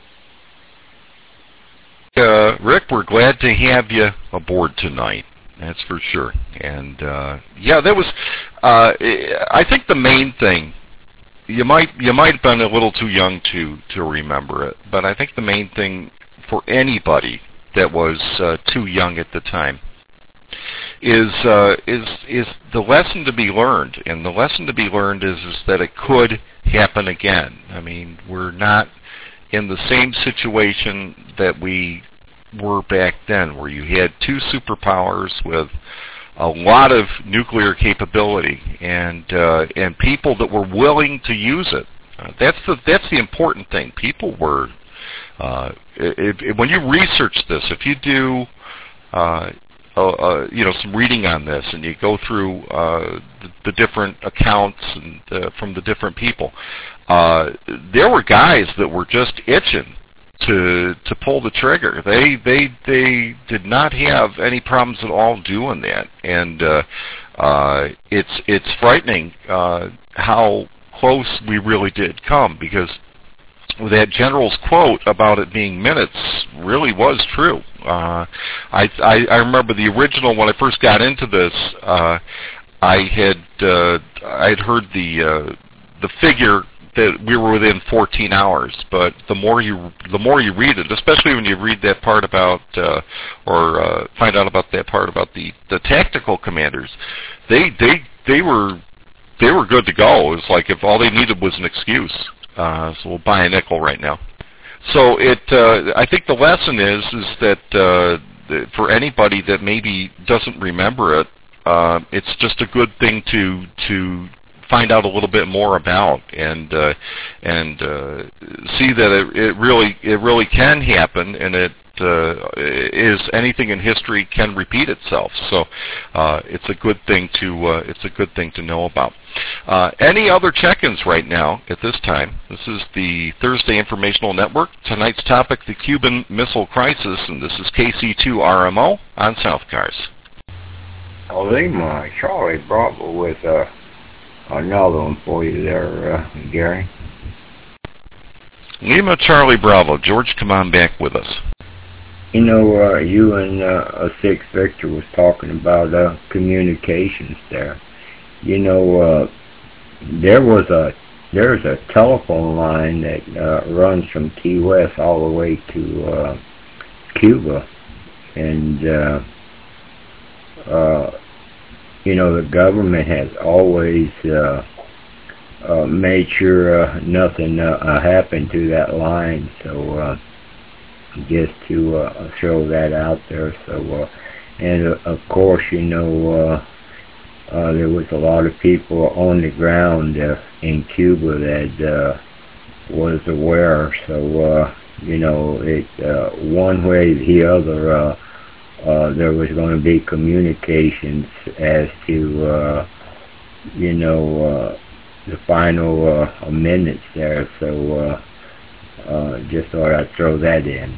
Rick, we're glad to have you aboard tonight. That's for sure. And yeah, that was. I think the main thing. You might have been a little too young to remember it, but I think the main thing for anybody that was too young at the time is the lesson to be learned, and the lesson to be learned is that it could happen again. I mean, we're not in the same situation that we were back then, where you had two superpowers with a lot of nuclear capability and people that were willing to use it. That's the important thing. People were when you research this, if you do some reading on this, and you go through the different accounts and from the different people, there were guys that were just itching to pull the trigger. They did not have any problems at all doing that, and it's frightening how close we really did come, because that general's quote about it being minutes really was true. I remember the original, when I first got into this, I had heard the figure that we were within 14 hours, but the more you read it, especially when you read that part about or find out about that part about the tactical commanders, they were good to go. It was like if all they needed was an excuse. So we'll buy a nickel right now. So I think the lesson is that for anybody that maybe doesn't remember it, it's just a good thing to find out a little bit more about and see that it really can happen, and is anything in history can repeat itself. So it's a good thing to know about. Any other check-ins right now at this time? This is the Thursday Informational Network. Tonight's topic, the Cuban Missile Crisis, and this is KC2RMO on South Cars. Lima, Charlie Bravo with another one for you there, Gary. Lima, Charlie Bravo. George, come on back with us. You know, you and 6 Victor was talking about communications there. You know, there's a telephone line that runs from Key West all the way to Cuba, and you know, the government has always made sure nothing happened to that line. So just to throw that out there. So and of course, you know, there was a lot of people on the ground in Cuba that was aware. So you know, it one way or the other. There was going to be communications as to, you know, the final minutes there. So just thought I'd throw that in.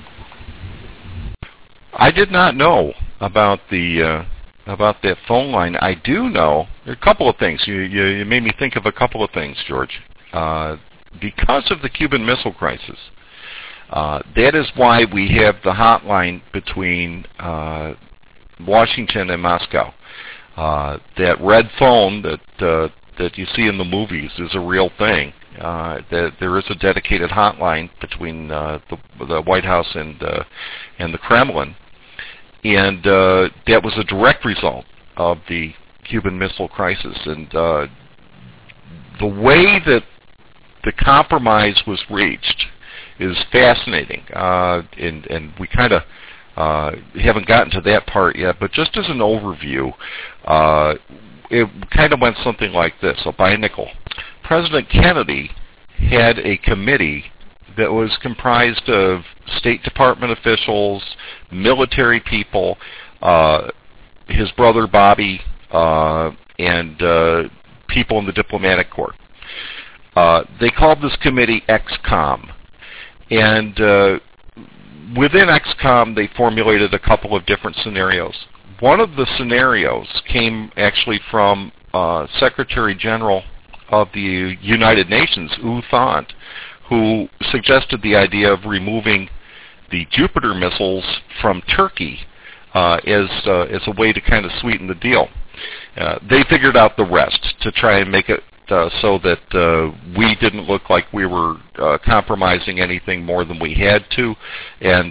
I did not know about that phone line. I do know there are a couple of things. You made me think of a couple of things, George. Because of the Cuban Missile Crisis, that is why we have the hotline between Washington and Moscow. That red phone that you see in the movies is a real thing. That there is a dedicated hotline between the White House and the Kremlin, and that was a direct result of the Cuban Missile Crisis. And the way that the compromise was reached is fascinating, and we kind of haven't gotten to that part yet, but just as an overview, it kind of went something like this. So by nickel, President Kennedy had a committee that was comprised of State Department officials, military people, his brother Bobby, and people in the diplomatic corps. They called this committee XCOM. And within XCOM, they formulated a couple of different scenarios. One of the scenarios came actually from Secretary General of the United Nations, U Thant, who suggested the idea of removing the Jupiter missiles from Turkey as a way to kind of sweeten the deal. They figured out the rest to try and make it so that we didn't look like we were compromising anything more than we had to, and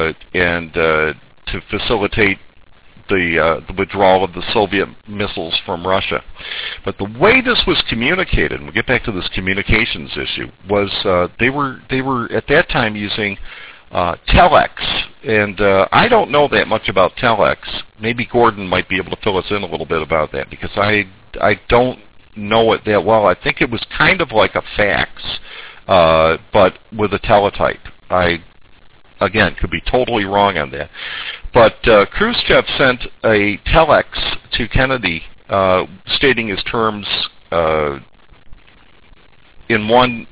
to facilitate the withdrawal of the Soviet missiles from Russia. But the way this was communicated, and we'll get back to this communications issue, was they were at that time using telex, and I don't know that much about telex. Maybe Gordon might be able to fill us in a little bit about that, because I don't know it that well. I think it was kind of like a fax, but with a teletype. I, again, could be totally wrong on that. But Khrushchev sent a telex to Kennedy stating his terms in one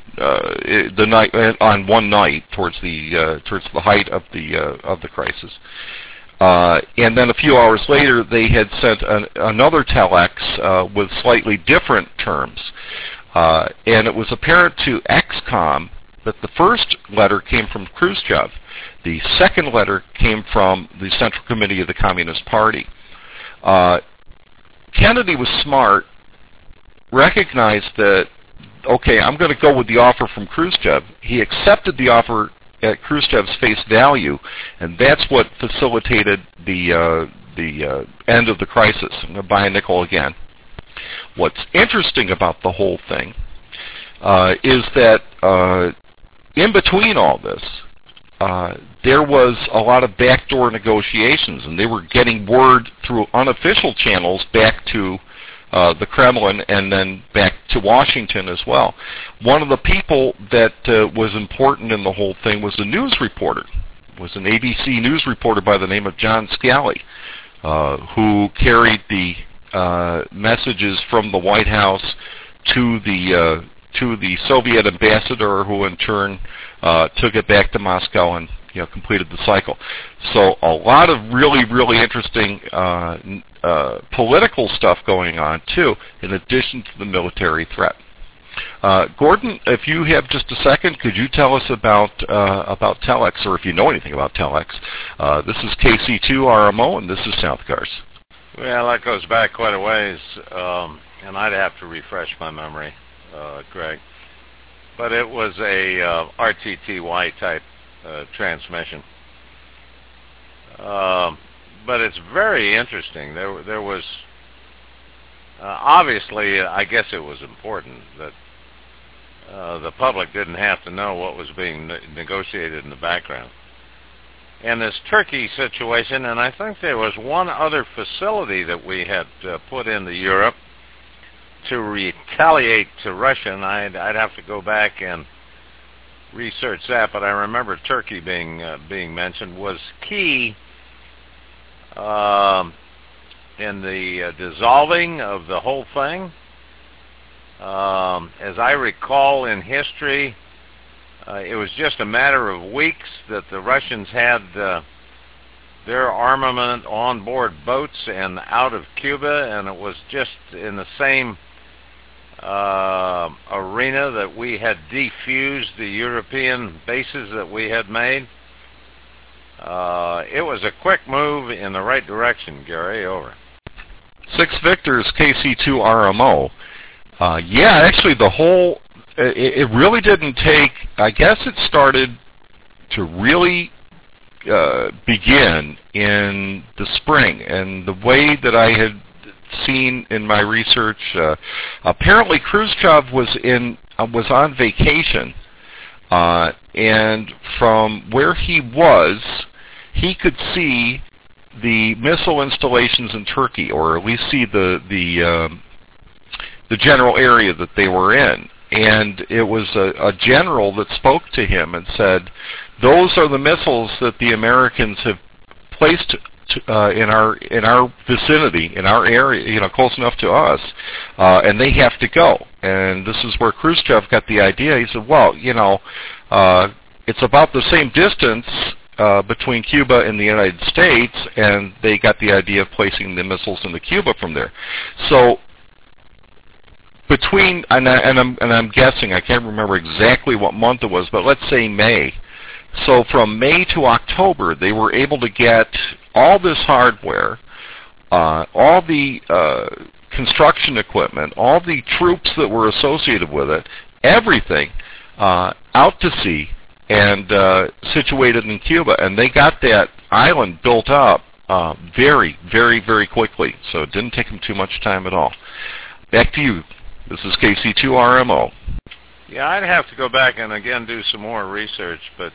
night towards the height of the crisis. And then a few hours later, they had sent another telex with slightly different terms. And it was apparent to XCOM that the first letter came from Khrushchev. The second letter came from the Central Committee of the Communist Party. Kennedy was smart, recognized that, okay, I'm going to go with the offer from Khrushchev. He accepted the offer at Khrushchev's face value, and that's what facilitated the end of the crisis. I'm going to buy a nickel again. What's interesting about the whole thing is that in between all this, there was a lot of backdoor negotiations, and they were getting word through unofficial channels back to the Kremlin and then back to Washington as well. One of the people that was important in the whole thing was a news reporter was an ABC News reporter by the name of John Scali, who carried the messages from the White House to the Soviet ambassador, who in turn took it back to Moscow and completed the cycle. So a lot of really, really interesting political stuff going on too, in addition to the military threat. Gordon, if you have just a second, could you tell us about Telex, or if you know anything about Telex? This is KC2 RMO, and this is South Cars. Well, that goes back quite a ways, and I'd have to refresh my memory, Greg. But it was a RTTY type transmission. But it's very interesting. There was obviously, I guess it was important that the public didn't have to know what was being negotiated in the background. And this Turkey situation, and I think there was one other facility that we had put into Europe to retaliate to Russia, and I'd have to go back and research that, but I remember Turkey being mentioned, was key in the dissolving of the whole thing. As I recall in history, it was just a matter of weeks that the Russians had their armament on board boats and out of Cuba, and it was just in the same arena that we had defused the European bases that we had made. It was a quick move in the right direction, Gary. Over. 6 Victors, KC2 RMO. Yeah, actually the whole, it really didn't take, I guess it started to really begin in the spring, and the way that I had seen in my research, apparently Khrushchev was on vacation, and from where he was, he could see the missile installations in Turkey, or at least see the general area that they were in. And it was a general that spoke to him and said, "Those are the missiles that the Americans have placed in our vicinity, in our area, close enough to us, and they have to go." And this is where Khrushchev got the idea. He said, "Well, it's about the same distance between Cuba and the United States," and they got the idea of placing the missiles into Cuba from there. So between, and I'm guessing, I can't remember exactly what month it was, but let's say May. So from May to October, they were able to get all this hardware, all the construction equipment, all the troops that were associated with it, everything out to sea and situated in Cuba. And they got that island built up very, very, very quickly. So it didn't take them too much time at all. Back to you. This is KC2 RMO. Yeah, I'd have to go back and again do some more research, but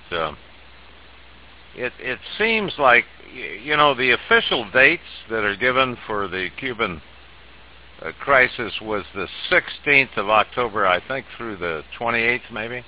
it seems like, the official dates that are given for the Cuban crisis was the 16th of October, I think, through the 28th, maybe.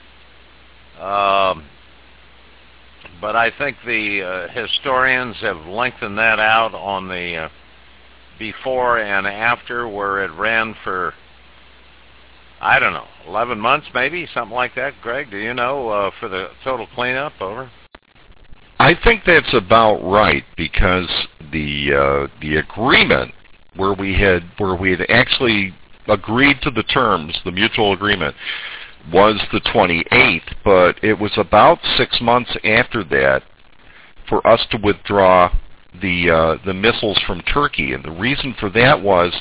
But I think the historians have lengthened that out on the before and after, where it ran for, I don't know, 11 months maybe, something like that. Greg, do you know, for the total cleanup? Over. I think that's about right, because the agreement where we had actually agreed to the terms, the mutual agreement, was the 28th, but it was about 6 months after that for us to withdraw the missiles from Turkey, and the reason for that was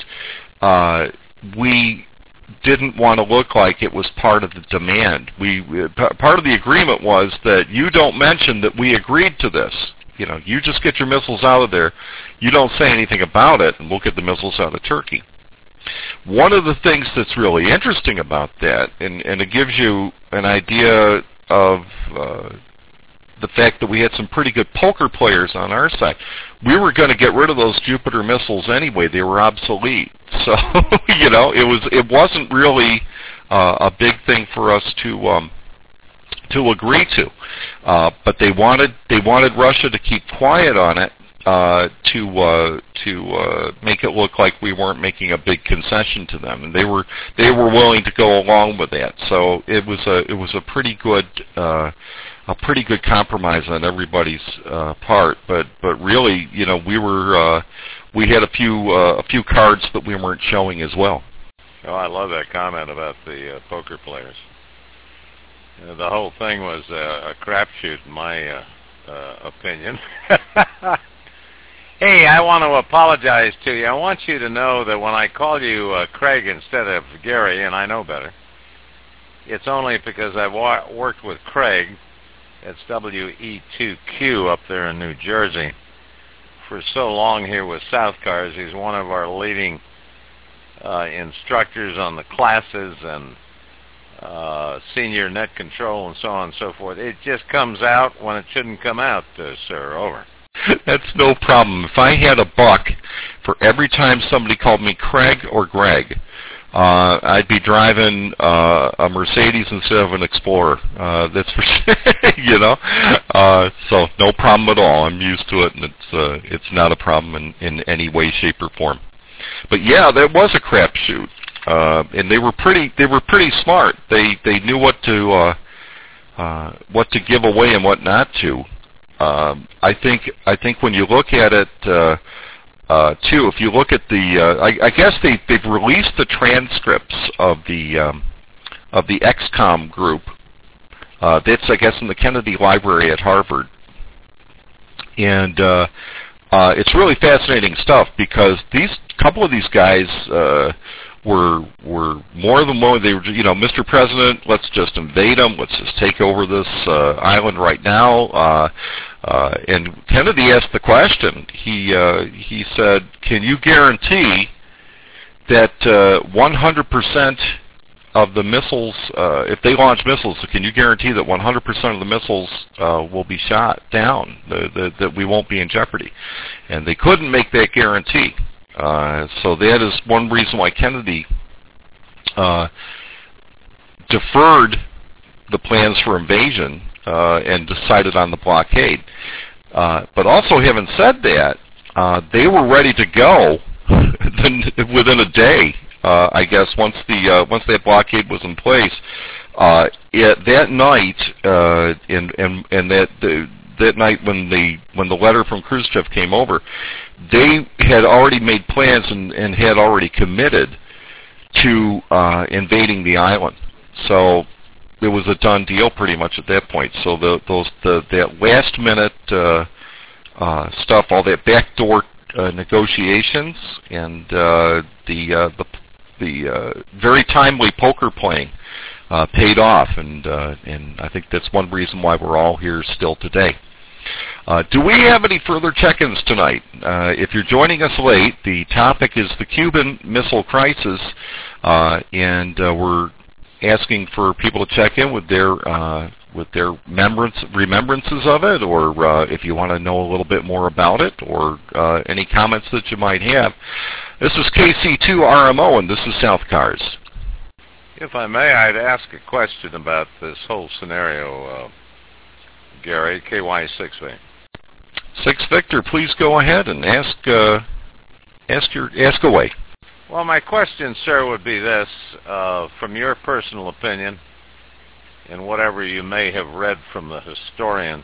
we didn't want to look like it was part of the demand. Part of the agreement was that you don't mention that we agreed to this. You just get your missiles out of there. You don't say anything about it, and we'll get the missiles out of Turkey. One of the things that's really interesting about that, and it gives you an idea of the fact that we had some pretty good poker players on our side. We were going to get rid of those Jupiter missiles anyway. They were obsolete. So, it wasn't really a big thing for us to to agree to. But they wanted Russia to keep quiet on it to make it look like we weren't making a big concession to them, and they were willing to go along with that. So it was a pretty good compromise on everybody's part. But really, we had a few cards that we weren't showing as well. Oh, I love that comment about the poker players. The whole thing was a crapshoot, in my opinion. Hey, I want to apologize to you. I want you to know that when I call you Craig instead of Gary, and I know better, it's only because I've worked with Craig. It's WE2Q up there in New Jersey for so long here with South Cars. He's one of our leading instructors on the classes and senior net control and so on and so forth. It just comes out when it shouldn't come out, sir. Over. That's no problem. If I had a buck for every time somebody called me Craig or Greg, I'd be driving a Mercedes instead of an Explorer. That's for sure. So no problem at all. I'm used to it, and it's not a problem in any way, shape, or form. But yeah, there was a crapshoot, and they were pretty smart. They knew what to give away and what not to. I think when you look at it too, if you look at I guess they've released the transcripts of the XCOM group. That's, I guess, in the Kennedy Library at Harvard, and it's really fascinating stuff because couple of these guys were more than willing. They were, Mr. President, let's just invade them. Let's just take over this island right now. And Kennedy asked the question. He said, "Can you guarantee that 100% of the missiles, if they launch missiles, can you guarantee that 100% of the missiles will be shot down? That we won't be in jeopardy?" And they couldn't make that guarantee. So that is one reason why Kennedy deferred the plans for invasion and decided on the blockade. But also, having said that, they were ready to go within a day. I guess once that blockade was in place, that night, that night when the letter from Khrushchev came over, they had already made plans and had already committed to invading the island. So it was a done deal pretty much at that point. So that last minute stuff, all that backdoor negotiations, and the very timely poker playing paid off, and I think that's one reason why we're all here still today. Do we have any further check-ins tonight? If you're joining us late, the topic is the Cuban Missile Crisis, and we're asking for people to check in with their remembrances of it, or if you want to know a little bit more about it, or any comments that you might have. This is KC2RMO, and this is South Cars. If I may, I'd ask a question about this whole scenario, Gary, KY6V. 6 Victor, please go ahead and ask away. Well, my question, sir, would be this: from your personal opinion, and whatever you may have read from the historians,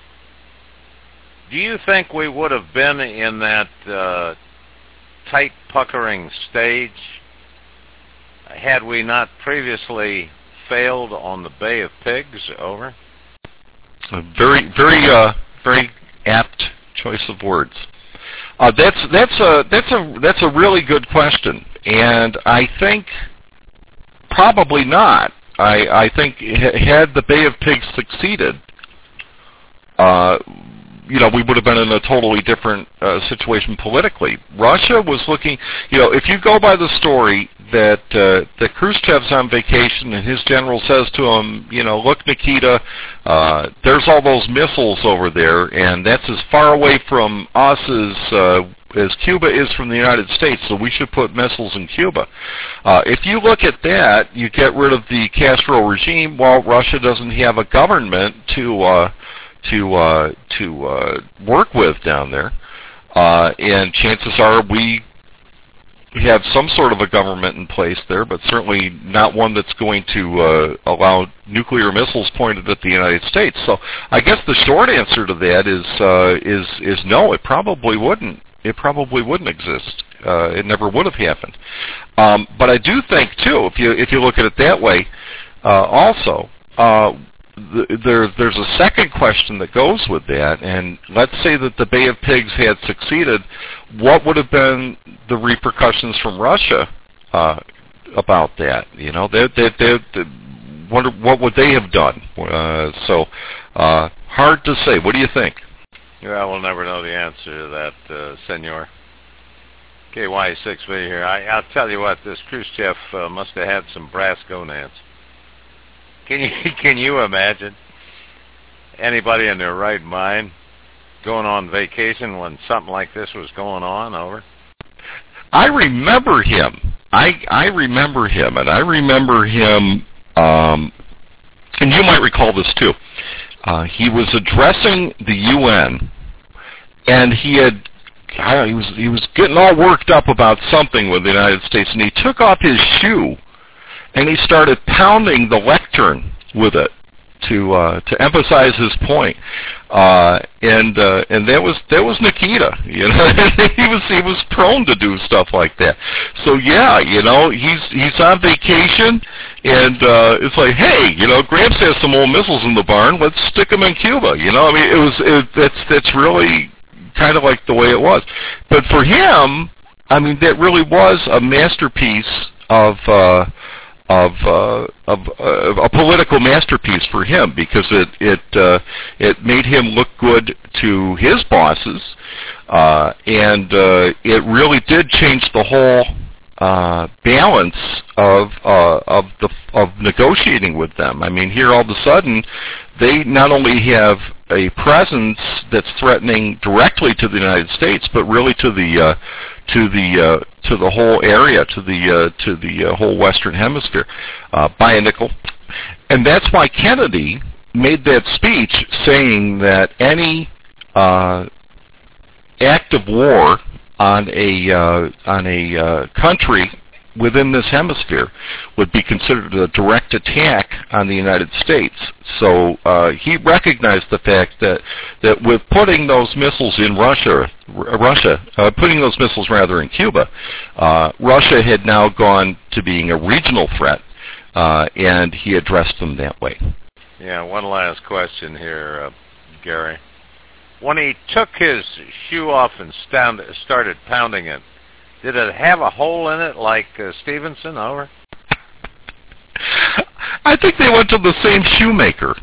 do you think we would have been in that tight puckering stage had we not previously failed on the Bay of Pigs? Over. A very apt choice of words. That's a really good question, and I think probably not. I think had the Bay of Pigs succeeded, we would have been in a totally different situation politically. Russia was looking, if you go by the story that Khrushchev's on vacation and his general says to him, look, Nikita, there's all those missiles over there, and that's as far away from us Cuba is from the United States, so we should put missiles in Cuba. If you look at that, you get rid of the Castro regime. Well, Russia doesn't have a government to work with down there, and chances are we have some sort of a government in place there, but certainly not one that's going to allow nuclear missiles pointed at the United States. So I guess the short answer to that is no. It probably wouldn't. It probably wouldn't exist. It never would have happened. But I do think too, if you look at it that way, also. There's a second question that goes with that, and let's say that the Bay of Pigs had succeeded. What would have been the repercussions from Russia about that? You know, what would they have done? So hard to say. What do you think? Well, we'll never know the answer to that, Senor. KY6V here. I'll tell you what, this Khrushchev must have had some brass gonads. Can you imagine anybody in their right mind going on vacation when something like this was going on over? I remember him. I remember him, and I remember him, and you might recall this too. He was addressing the UN, and he was getting all worked up about something with the United States, and he took off his shoe and he started pounding the lectern with it to emphasize his point, and that was Nikita. You know, he was prone to do stuff like that. So yeah, you know, he's on vacation, and it's like, hey, you know, Gramps has some old missiles in the barn. Let's stick them in Cuba. You know, I mean, that's really kind of like the way it was. But for him, I mean, that really was a masterpiece of a political masterpiece for him, because it made him look good to his bosses, and it really did change the whole balance of negotiating with them. I mean, here all of a sudden they not only have a presence that's threatening directly to the United States, but really to the whole area, to the whole Western Hemisphere, by a nickel. And that's why Kennedy made that speech saying that any act of war on a country within this hemisphere would be considered a direct attack on the United States. So he recognized the fact that with putting those missiles in putting those missiles rather in Cuba, Russia had now gone to being a regional threat, and he addressed them that way. Yeah, one last question here, Gary. When he took his shoe off and started pounding it, did it have a hole in it like Stevenson? Over? I think they went to the same shoemaker.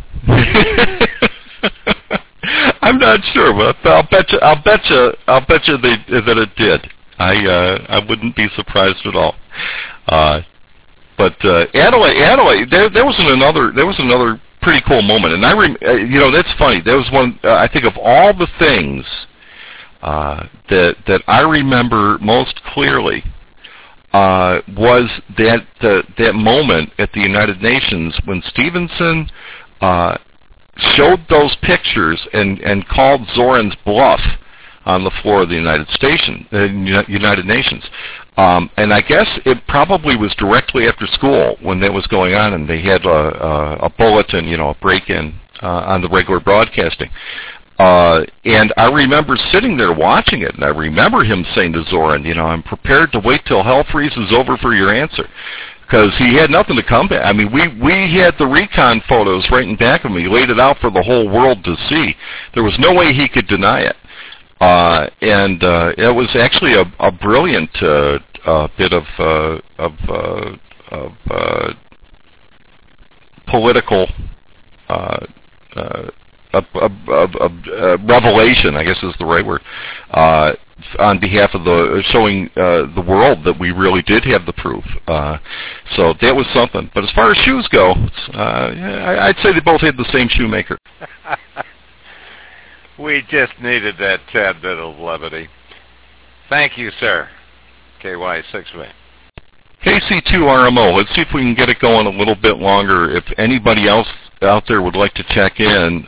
I'm not sure, but I'll bet you that it did. I wouldn't be surprised at all. But Adelaide, there was another pretty cool moment, and you know, that's funny. There was one. I think of all the things that I remember most clearly was that moment at the United Nations when Stevenson showed those pictures and called Zorin's bluff on the floor of the United Nations. And I guess it probably was directly after school when that was going on, and they had a bulletin, you know, a break-in on the regular broadcasting. And I remember sitting there watching it, and I remember him saying to Zorin, you know, I'm prepared to wait till hell freezes over for your answer. Because he had nothing to come back. I mean, we had the recon photos right in back of him. He laid it out for the whole world to see. There was no way he could deny it. And it was actually a brilliant bit of political revelation, I guess is the right word, on behalf of showing the world that we really did have the proof. So that was something. But as far as shoes go, I'd say they both had the same shoemaker. We just needed that tad bit of levity. Thank you, sir. KY6V. KC2RMO, let's see if we can get it going a little bit longer. If anybody else out there would like to check in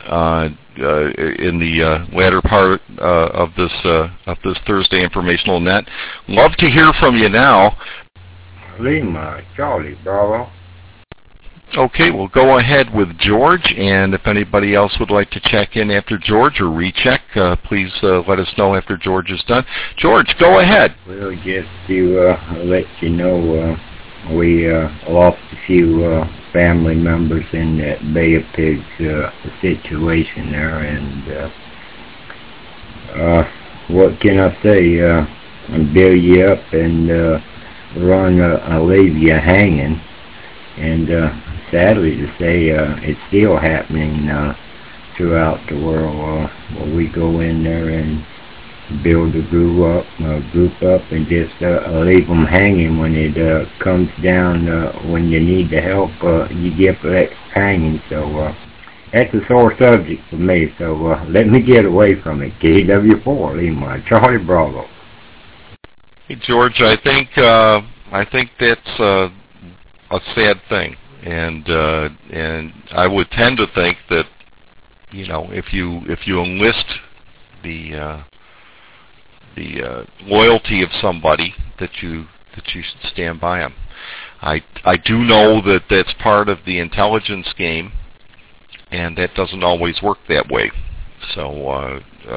the latter part of this Thursday informational net, love to hear from you now. Lima, Charlie, Bravo. Okay, we'll go ahead with George, and if anybody else would like to check in after George or recheck, please let us know after George is done. George, go ahead. Well, just to let you know, we lost a few family members in that Bay of Pigs situation there, and what can I say? Build you up and leave you hanging, and sadly to say, it's still happening throughout the world. Where we go in there and build a group up, and just leave them hanging when it comes down. When you need the help, you get left hanging. So that's a sore subject for me. So let me get away from it. KW4, Lima, Charlie Bravo. Hey George, I think that's a sad thing. And I would tend to think that, you know, if you enlist the loyalty of somebody, that you should stand by them. I do know that that's part of the intelligence game, and that doesn't always work that way. So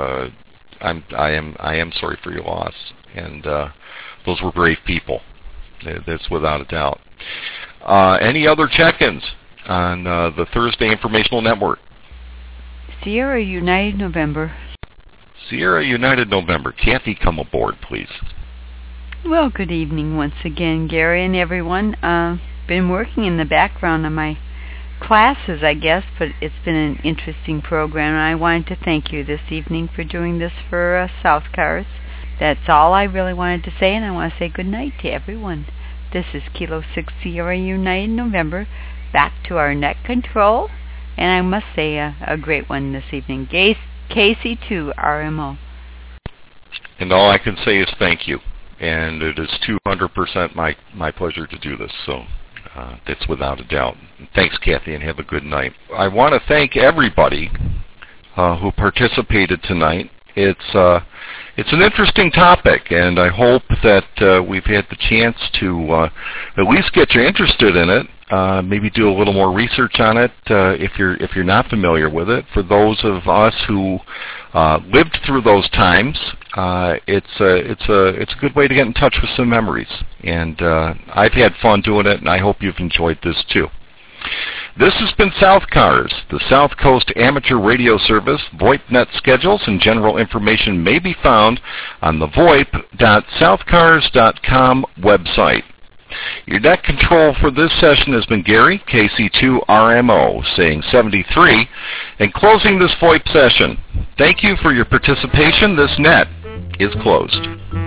I am sorry for your loss, and those were brave people. That's without a doubt. Any other check-ins on the Thursday Informational Network? Sierra United November. Sierra United November. Kathy, come aboard, please. Well, good evening once again, Gary and everyone. Been working in the background on my classes, I guess, but it's been an interesting program, and I wanted to thank you this evening for doing this for South Cars. That's all I really wanted to say, and I want to say good night to everyone. This is Kilo 6 Sierra United November, back to our net control, and I must say a great one this evening. KC2 RMO. And all I can say is thank you, and it is 200% my pleasure to do this, so that's without a doubt. Thanks, Kathy, and have a good night. I want to thank everybody who participated tonight. It's an interesting topic, and I hope that we've had the chance to at least get you interested in it. Maybe do a little more research on it if you're not familiar with it. For those of us who lived through those times, it's a good way to get in touch with some memories. And I've had fun doing it, and I hope you've enjoyed this too. This has been South Cars, the South Coast Amateur Radio Service. VoIP.net schedules and general information may be found on the VoIP.southcars.com website. Your net control for this session has been Gary, KC2RMO, saying 73, and closing this VoIP session. Thank you for your participation. This net is closed.